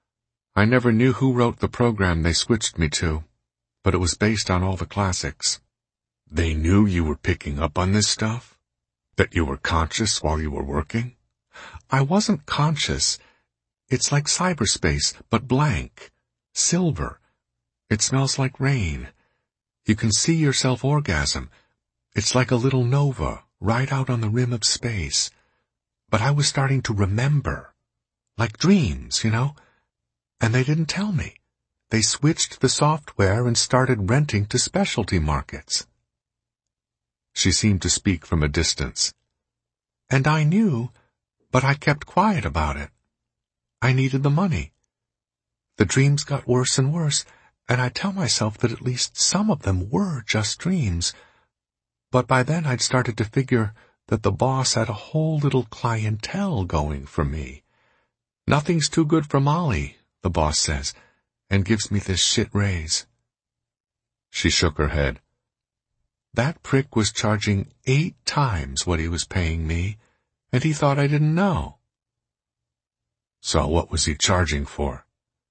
I never knew who wrote the program they switched me to, but it was based on all the classics. They knew you were picking up on this stuff? That you were conscious while you were working? I wasn't conscious. It's like cyberspace, but blank. Silver. It smells like rain. You can see yourself orgasm. It's like a little nova, right out on the rim of space. But I was starting to remember. Like dreams, you know? And they didn't tell me. They switched the software and started renting to specialty markets. She seemed to speak from a distance. And I knew, but I kept quiet about it. I needed the money. The dreams got worse and worse, and I tell myself that at least some of them were just dreams. But by then I'd started to figure that the boss had a whole little clientele going for me. Nothing's too good for Molly, the boss says, and gives me this shit raise. She shook her head. That prick was charging eight times what he was paying me, and he thought I didn't know. So what was he charging for?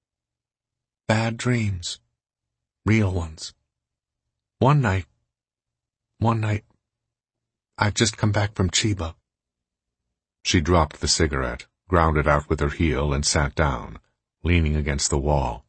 Bad dreams. Real ones. One night, one night, I'd just come back from Chiba. She dropped the cigarette, ground it out with her heel, and sat down, leaning against the wall.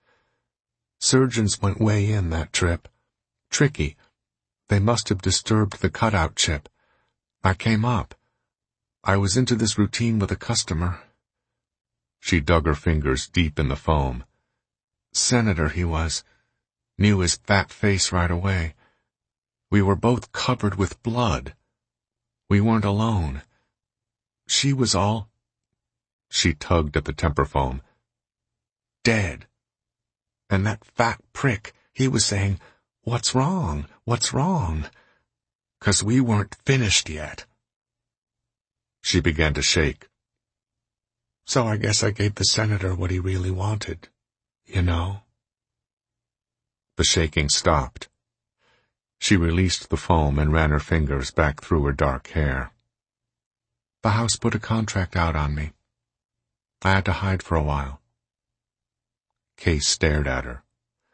Surgeons went way in that trip. Tricky. They must have disturbed the cutout chip. I came up. I was into this routine with a customer. She dug her fingers deep in the foam. Senator he was. Knew his fat face right away. We were both covered with blood. We weren't alone. She was all... She tugged at the temper foam. Dead. And that fat prick, he was saying, "What's wrong? What's wrong?" 'Cause we weren't finished yet. She began to shake. So I guess I gave the senator what he really wanted, you know? The shaking stopped. She released the foam and ran her fingers back through her dark hair. The house put a contract out on me. I had to hide for a while. Case stared at her.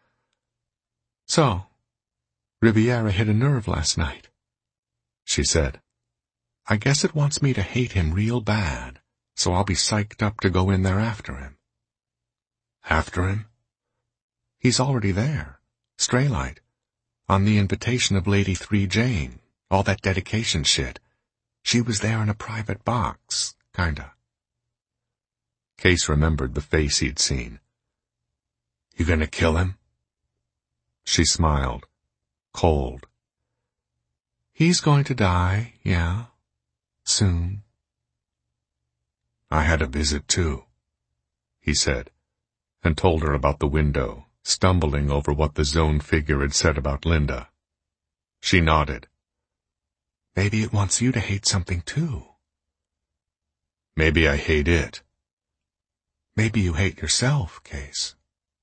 So, Riviera hit a nerve last night, she said. I guess it wants me to hate him real bad, so I'll be psyched up to go in there after him. After him? He's already there, Straylight, on the invitation of Lady Three Jane, all that dedication shit. She was there in a private box, kinda. Case remembered the face he'd seen. You gonna kill him? She smiled, cold. He's going to die, yeah, soon. I had a visit too, he said, and told her about the window, stumbling over what the Zone figure had said about Linda. She nodded. Maybe it wants you to hate something too. Maybe I hate it. Maybe you hate yourself, Case.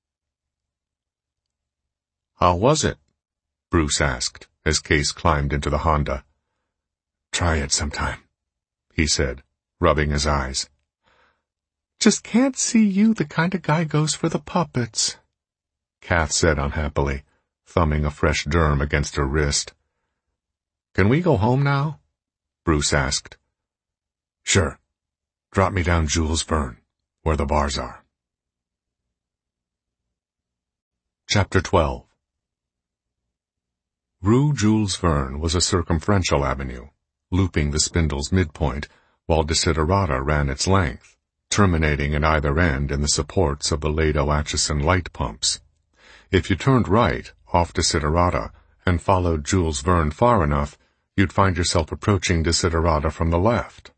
How was it? Bruce asked, as Case climbed into the Honda. Try it sometime, he said, rubbing his eyes. Just can't see you the kind of guy goes for the puppets, Kath said unhappily, thumbing a fresh germ against her wrist. Can we go home now? Bruce asked. Sure. Drop me down Jules Verne, where the bars are. Chapter twelve. Rue Jules Verne was a circumferential avenue, looping the spindle's midpoint, while Desiderata ran its length, terminating at either end in the supports of the Lado Atchison light pumps. If you turned right, off Desiderata, and followed Jules Verne far enough, you'd find yourself approaching Desiderata from the left.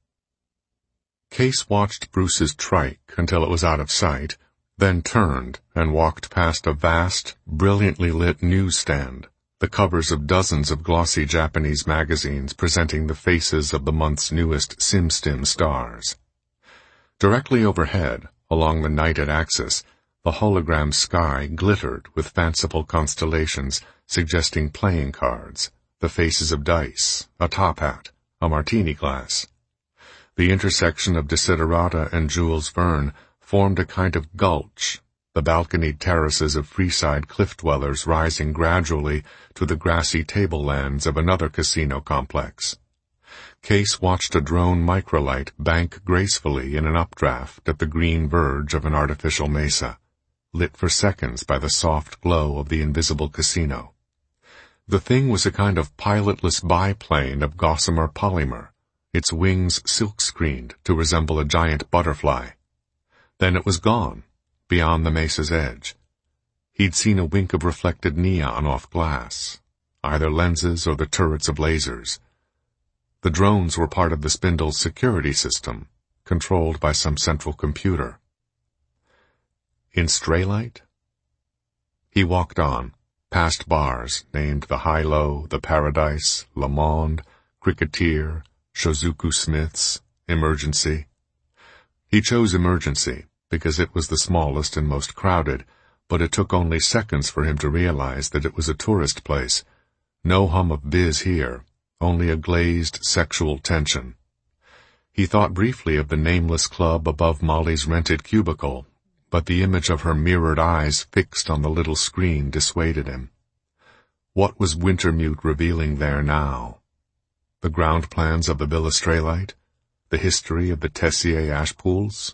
Case watched Bruce's trike until it was out of sight, then turned and walked past a vast, brilliantly lit newsstand, the covers of dozens of glossy Japanese magazines presenting the faces of the month's newest SimStim stars. Directly overhead, along the nighted axis, the hologram sky glittered with fanciful constellations suggesting playing cards, the faces of dice, a top hat, a martini glass. The intersection of Desiderata and Jules Verne formed a kind of gulch, the balconied terraces of Freeside cliff dwellers rising gradually to the grassy tablelands of another casino complex. Case watched a drone microlight bank gracefully in an updraft at the green verge of an artificial mesa, lit for seconds by the soft glow of the invisible casino. The thing was a kind of pilotless biplane of gossamer polymer, its wings silk-screened to resemble a giant butterfly. Then it was gone, beyond the mesa's edge. He'd seen a wink of reflected neon off glass, either lenses or the turrets of lasers. The drones were part of the spindle's security system, controlled by some central computer. In Straylight? He walked on, past bars named the High-Low, the Paradise, Le Monde, Cricketeer, Shozuku Smith's, Emergency. He chose Emergency because it was the smallest and most crowded, but it took only seconds for him to realize that it was a tourist place. No hum of biz here, only a glazed sexual tension. He thought briefly of the nameless club above Molly's rented cubicle, but the image of her mirrored eyes fixed on the little screen dissuaded him. What was Wintermute revealing there now? The ground plans of the Villa Straylight? The history of the Tessier ash pools?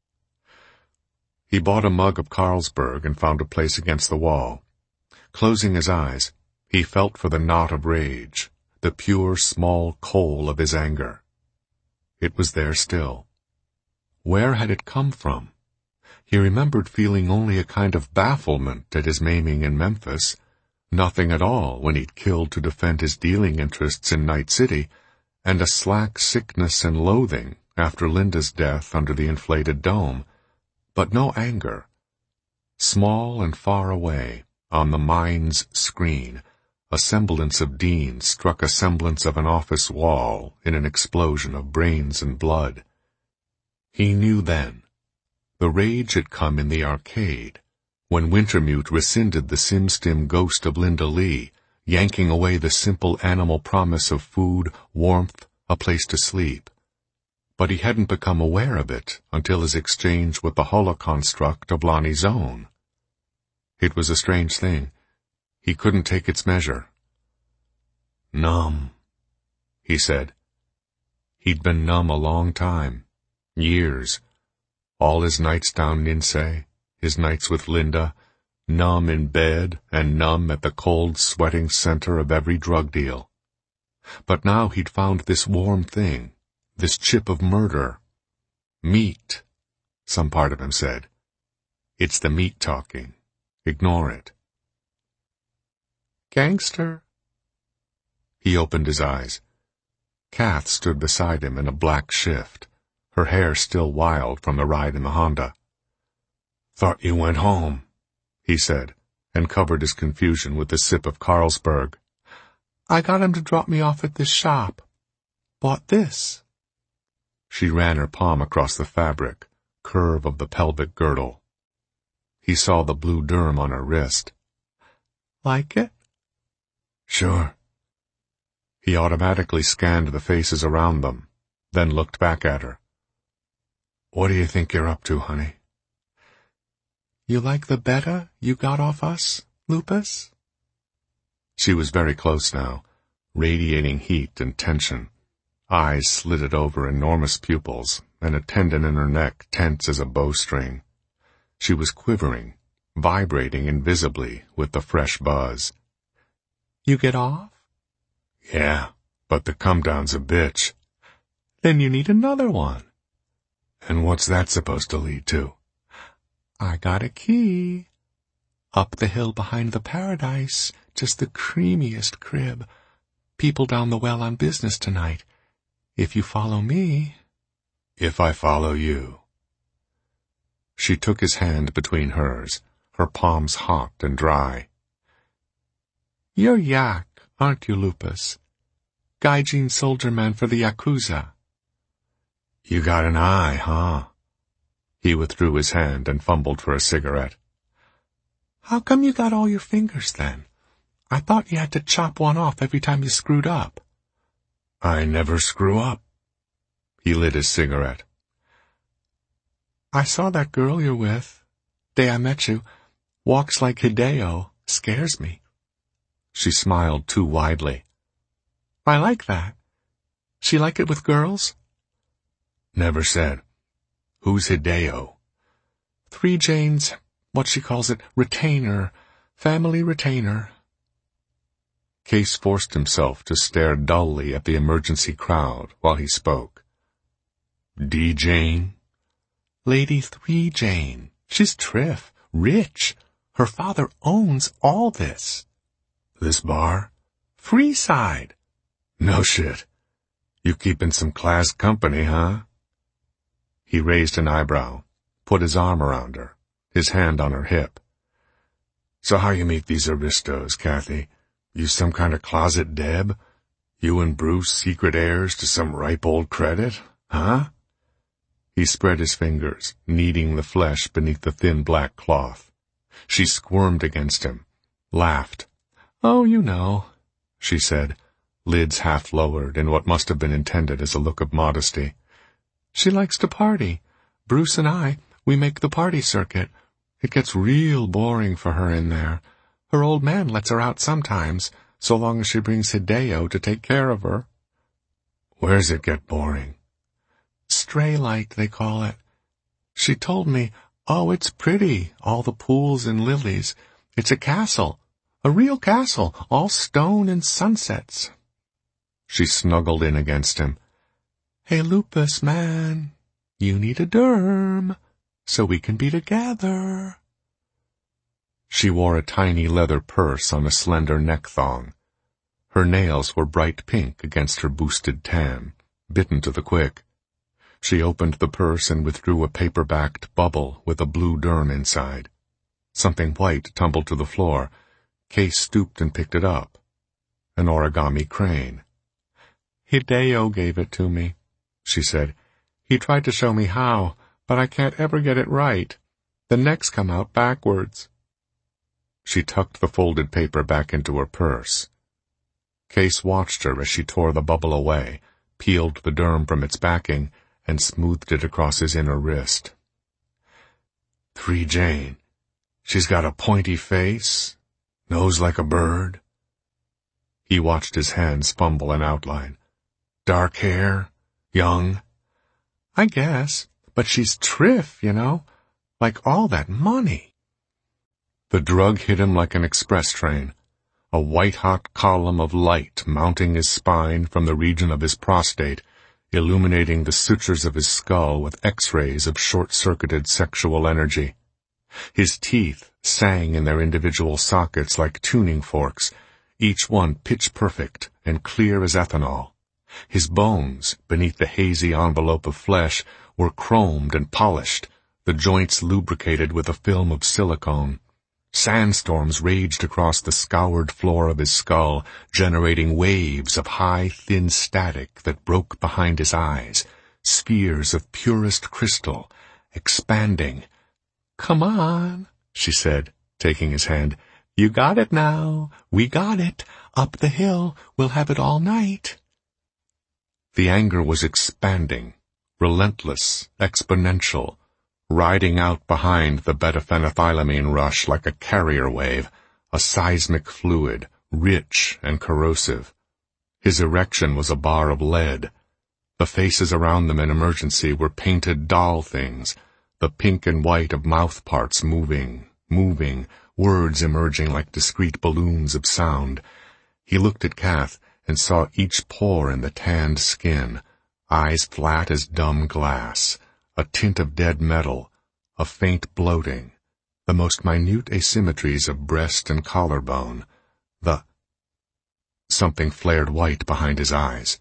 He bought a mug of Carlsberg and found a place against the wall. Closing his eyes, he felt for the knot of rage, the pure small coal of his anger. It was there still. Where had it come from? He remembered feeling only a kind of bafflement at his maiming in Memphis, nothing at all when he'd killed to defend his dealing interests in Night City, and a slack sickness and loathing after Linda's death under the inflated dome, but no anger. Small and far away, on the mind's screen, a semblance of Dean struck a semblance of an office wall in an explosion of brains and blood. He knew then. The rage had come in the arcade, when Wintermute rescinded the sim-stim ghost of Linda Lee, yanking away the simple animal promise of food, warmth, a place to sleep. But he hadn't become aware of it until his exchange with the holoconstruct of Lonnie's own. It was a strange thing. He couldn't take its measure. Numb, he said. He'd been numb a long time. Years. All his nights down Ninsay, his nights with Linda, numb in bed and numb at the cold, sweating center of every drug deal. But now he'd found this warm thing, this chip of murder. Meat, some part of him said. It's the meat talking. Ignore it. Gangster. He opened his eyes. Kath stood beside him in a black shift, her hair still wild from the ride in the Honda. Thought you went home, he said, and covered his confusion with a sip of Carlsberg. I got him to drop me off at this shop. Bought this. She ran her palm across the fabric, curve of the pelvic girdle. He saw the blue derm on her wrist. Like it? Sure. He automatically scanned the faces around them, then looked back at her. What do you think you're up to, honey? You like the betta you got off us, Lupus? She was very close now, radiating heat and tension, eyes slitted over enormous pupils, and a tendon in her neck tense as a bowstring. She was quivering, vibrating invisibly with the fresh buzz. You get off? Yeah, but the come-down's a bitch. Then you need another one. And what's that supposed to lead to? I got a key. Up the hill behind the Paradise, just the creamiest crib. People down the well on business tonight. If you follow me... If I follow you. She took his hand between hers, her palms hot and dry. You're Yak, aren't you, Lupus? Gaijin soldier man for the Yakuza. You got an eye, huh? He withdrew his hand and fumbled for a cigarette. How come you got all your fingers, then? I thought you had to chop one off every time you screwed up. I never screw up. He lit his cigarette. I saw that girl you're with, day I met you, walks like Hideo, scares me. She smiled too widely. I like that. She like it with girls? Never said. Who's Hideo? Three Jane's, what she calls it, retainer, family retainer. Case forced himself to stare dully at the emergency crowd while he spoke. D. Jane? Lady Three Jane. She's Triff, rich. Her father owns all this. This bar? Freeside. No shit. You keepin' some class company, huh? He raised an eyebrow, put his arm around her, his hand on her hip. So how you meet these aristos, Kathy? You some kind of closet deb? You and Bruce secret heirs to some ripe old credit, huh? He spread his fingers, kneading the flesh beneath the thin black cloth. She squirmed against him, laughed. Oh, you know, she said, lids half lowered in what must have been intended as a look of modesty. She likes to party. Bruce and I, we make the party circuit. It gets real boring for her in there. Her old man lets her out sometimes, so long as she brings Hideo to take care of her. Where's it get boring? Stray-like, they call it. She told me, oh, it's pretty, all the pools and lilies. It's a castle, a real castle, all stone and sunsets. She snuggled in against him. Hey, Lupus, man, you need a derm, so we can be together. She wore a tiny leather purse on a slender neck thong. Her nails were bright pink against her boosted tan, bitten to the quick. She opened the purse and withdrew a paper-backed bubble with a blue derm inside. Something white tumbled to the floor. Case stooped and picked it up. An origami crane. "Hideo gave it to me," she said. "He tried to show me how, but I can't ever get it right. The necks come out backwards." She tucked the folded paper back into her purse. Case watched her as she tore the bubble away, peeled the derm from its backing, and smoothed it across his inner wrist. "Three Jane. She's got a pointy face, nose like a bird." He watched his hands fumble an outline. "Dark hair, young." "I guess, but she's triff, you know, like all that money." The drug hit him like an express train, a white-hot column of light mounting his spine from the region of his prostate, illuminating the sutures of his skull with X-rays of short-circuited sexual energy. His teeth sang in their individual sockets like tuning forks, each one pitch-perfect and clear as ethanol. His bones, beneath the hazy envelope of flesh, were chromed and polished, the joints lubricated with a film of silicone. Sandstorms raged across the scoured floor of his skull, generating waves of high, thin static that broke behind his eyes, spheres of purest crystal, expanding. "Come on," she said, taking his hand. "You got it now. We got it. Up the hill. We'll have it all night." The anger was expanding, relentless, exponential, riding out behind the betaphenethylamine rush like a carrier wave, a seismic fluid, rich and corrosive. His erection was a bar of lead. The faces around them in emergency were painted doll things, the pink and white of mouth parts moving, moving, words emerging like discrete balloons of sound. He looked at Kath and saw each pore in the tanned skin, eyes flat as dumb glass, a tint of dead metal, a faint bloating, the most minute asymmetries of breast and collarbone, the... Something flared white behind his eyes.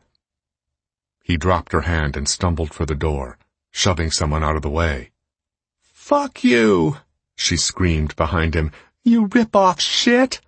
He dropped her hand and stumbled for the door, shoving someone out of the way. "Fuck you!" she screamed behind him. "You rip-off shit!"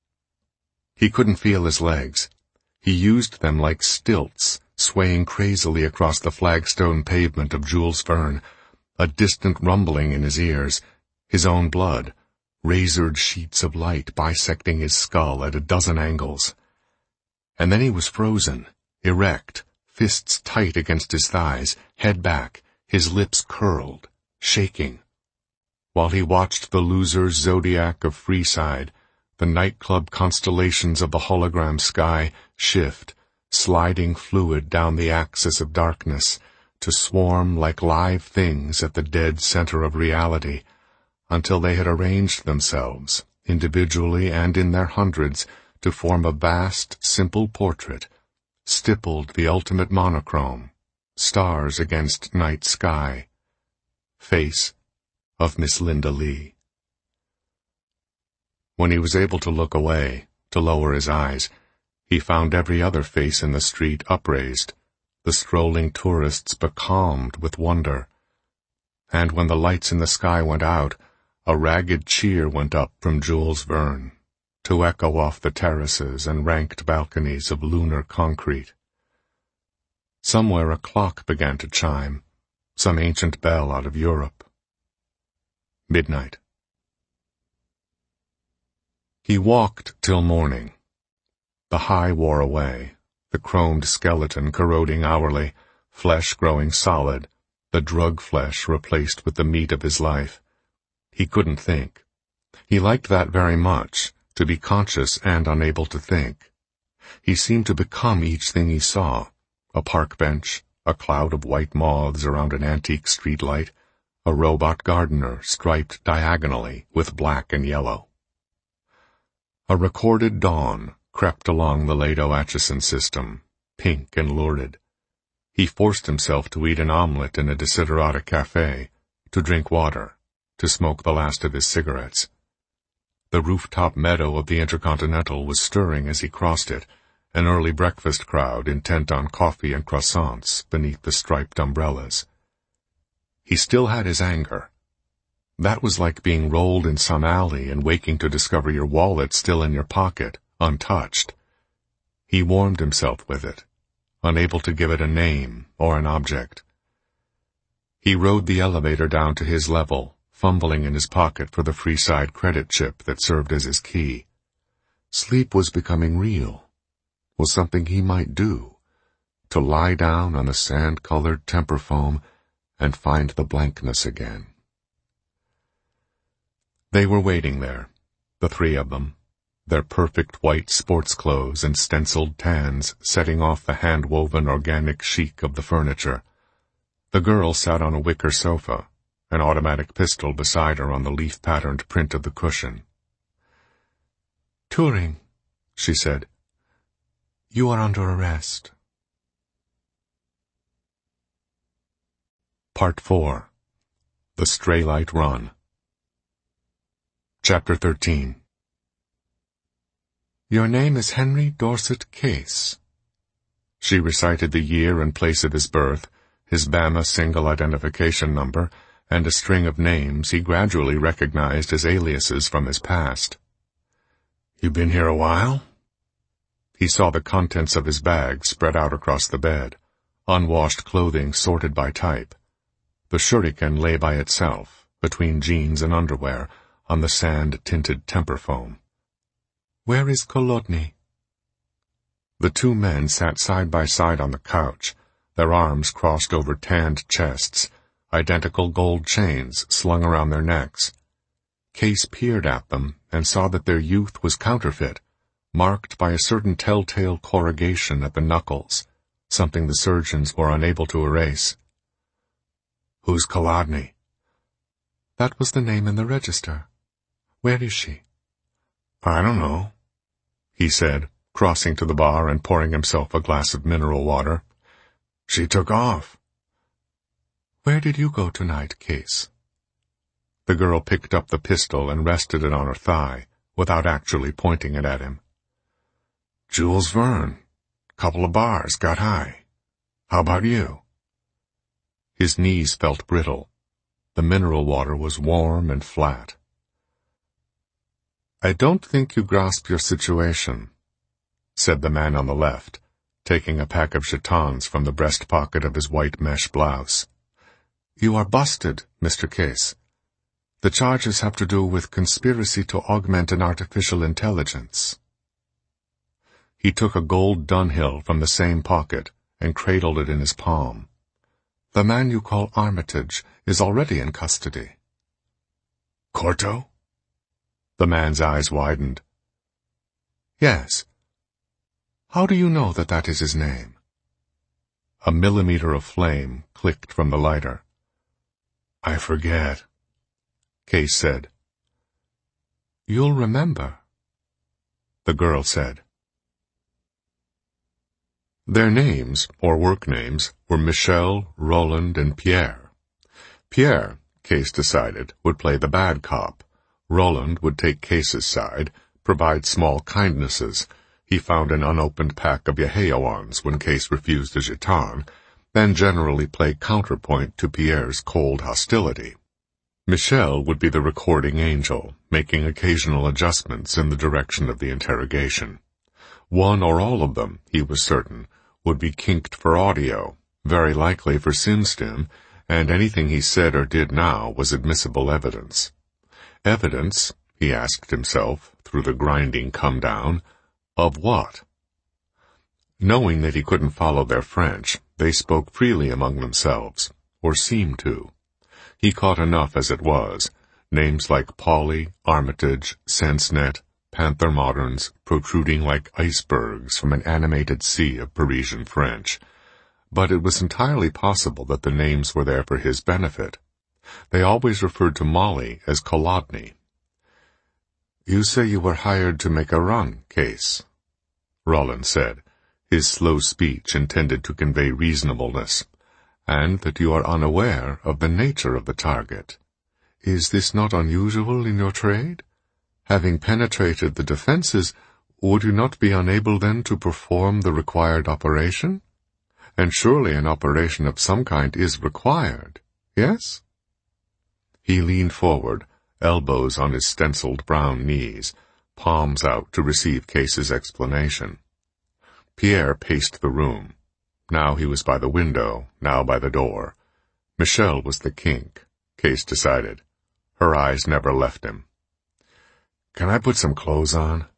He couldn't feel his legs. He used them like stilts, swaying crazily across the flagstone pavement of Jules Verne, a distant rumbling in his ears, his own blood, razored sheets of light bisecting his skull at a dozen angles. And then he was frozen, erect, fists tight against his thighs, head back, his lips curled, shaking, while he watched the loser's zodiac of Freeside, the nightclub constellations of the hologram sky, shift, sliding fluid down the axis of darkness, to swarm like live things at the dead center of reality, until they had arranged themselves, individually and in their hundreds, to form a vast, simple portrait, stippled the ultimate monochrome, stars against night sky, face of Miss Linda Lee. When he was able to look away, to lower his eyes, he found every other face in the street upraised, the strolling tourists becalmed with wonder. And when the lights in the sky went out, a ragged cheer went up from Jules Verne, to echo off the terraces and ranked balconies of lunar concrete. Somewhere a clock began to chime, some ancient bell out of Europe. Midnight. He walked till morning. The high wore away, the chromed skeleton corroding hourly, flesh growing solid, the drug flesh replaced with the meat of his life. He couldn't think. He liked that very much, to be conscious and unable to think. He seemed to become each thing he saw, a park bench, a cloud of white moths around an antique streetlight, a robot gardener striped diagonally with black and yellow. A recorded dawn crept along the Lado-Atchison system, pink and lurid. He forced himself to eat an omelet in a Desiderata cafe, to drink water, to smoke the last of his cigarettes. The rooftop meadow of the Intercontinental was stirring as he crossed it, an early breakfast crowd intent on coffee and croissants beneath the striped umbrellas. He still had his anger. That was like being rolled in some alley and waking to discover your wallet still in your pocket, untouched. He warmed himself with it, unable to give it a name or an object. He rode the elevator down to his level, fumbling in his pocket for the Freeside credit chip that served as his key. Sleep was becoming real, was something he might do, to lie down on the sand-colored temper foam and find the blankness again. They were waiting there, the three of them, their perfect white sports clothes and stenciled tans setting off the hand-woven organic chic of the furniture. The girl sat on a wicker sofa, an automatic pistol beside her on the leaf-patterned print of the cushion. "Turing," she said, "you are under arrest." Part four. The Straylight Run. Chapter thirteen. "Your name is Henry Dorset Case." She recited the year and place of his birth, his Bama single identification number, and a string of names he gradually recognized as aliases from his past. "You been here a while?" He saw the contents of his bag spread out across the bed, unwashed clothing sorted by type. The shuriken lay by itself, between jeans and underwear, on the sand-tinted temper foam. "Where is Kolodny?" The two men sat side by side on the couch, their arms crossed over tanned chests, identical gold chains slung around their necks. Case peered at them and saw that their youth was counterfeit, marked by a certain telltale corrugation at the knuckles, something the surgeons were unable to erase. "Who's Kolodny?" "That was the name in the register. Where is she?" "I don't know," he said, crossing to the bar and pouring himself a glass of mineral water. "She took off." "Where did you go tonight, Case?" The girl picked up the pistol and rested it on her thigh, without actually pointing it at him. "Jules Verne. Couple of bars, got high. How about you?" His knees felt brittle. The mineral water was warm and flat. "I don't think you grasp your situation," said the man on the left, taking a pack of jetons from the breast pocket of his white mesh blouse. "You are busted, Mister Case. The charges have to do with conspiracy to augment an artificial intelligence." He took a gold Dunhill from the same pocket and cradled it in his palm. "The man you call Armitage is already in custody." "Corto?" The man's eyes widened. "Yes. How do you know that that is his name?" A millimeter of flame clicked from the lighter. "I forget," Case said. "You'll remember," the girl said. Their names, or work names, were Michel, Roland, and Pierre. Pierre, Case decided, would play the bad cop. Roland would take Case's side, provide small kindnesses. He found an unopened pack of Yeheoans when Case refused a jeton, and generally play counterpoint to Pierre's cold hostility. Michel would be the recording angel, making occasional adjustments in the direction of the interrogation. One or all of them, he was certain, would be kinked for audio, very likely for SimStim, and anything he said or did now was admissible evidence. Evidence, he asked himself, through the grinding come-down, of what? Knowing that he couldn't follow their French, they spoke freely among themselves, or seemed to. He caught enough as it was, names like Polly, Armitage, SenseNet, Panther Moderns, protruding like icebergs from an animated sea of Parisian French. But it was entirely possible that the names were there for his benefit. They always referred to Molly as Kolodny. "You say you were hired to make a run, Case," Roland said, his slow speech intended to convey reasonableness, "and that you are unaware of the nature of the target. Is this not unusual in your trade? Having penetrated the defenses, would you not be unable then to perform the required operation? And surely an operation of some kind is required, yes?" He leaned forward, elbows on his stenciled brown knees, palms out to receive Case's explanation. Pierre paced the room. Now he was by the window, now by the door. Michel was the kink, Case decided. Her eyes never left him. "Can I put some clothes on?"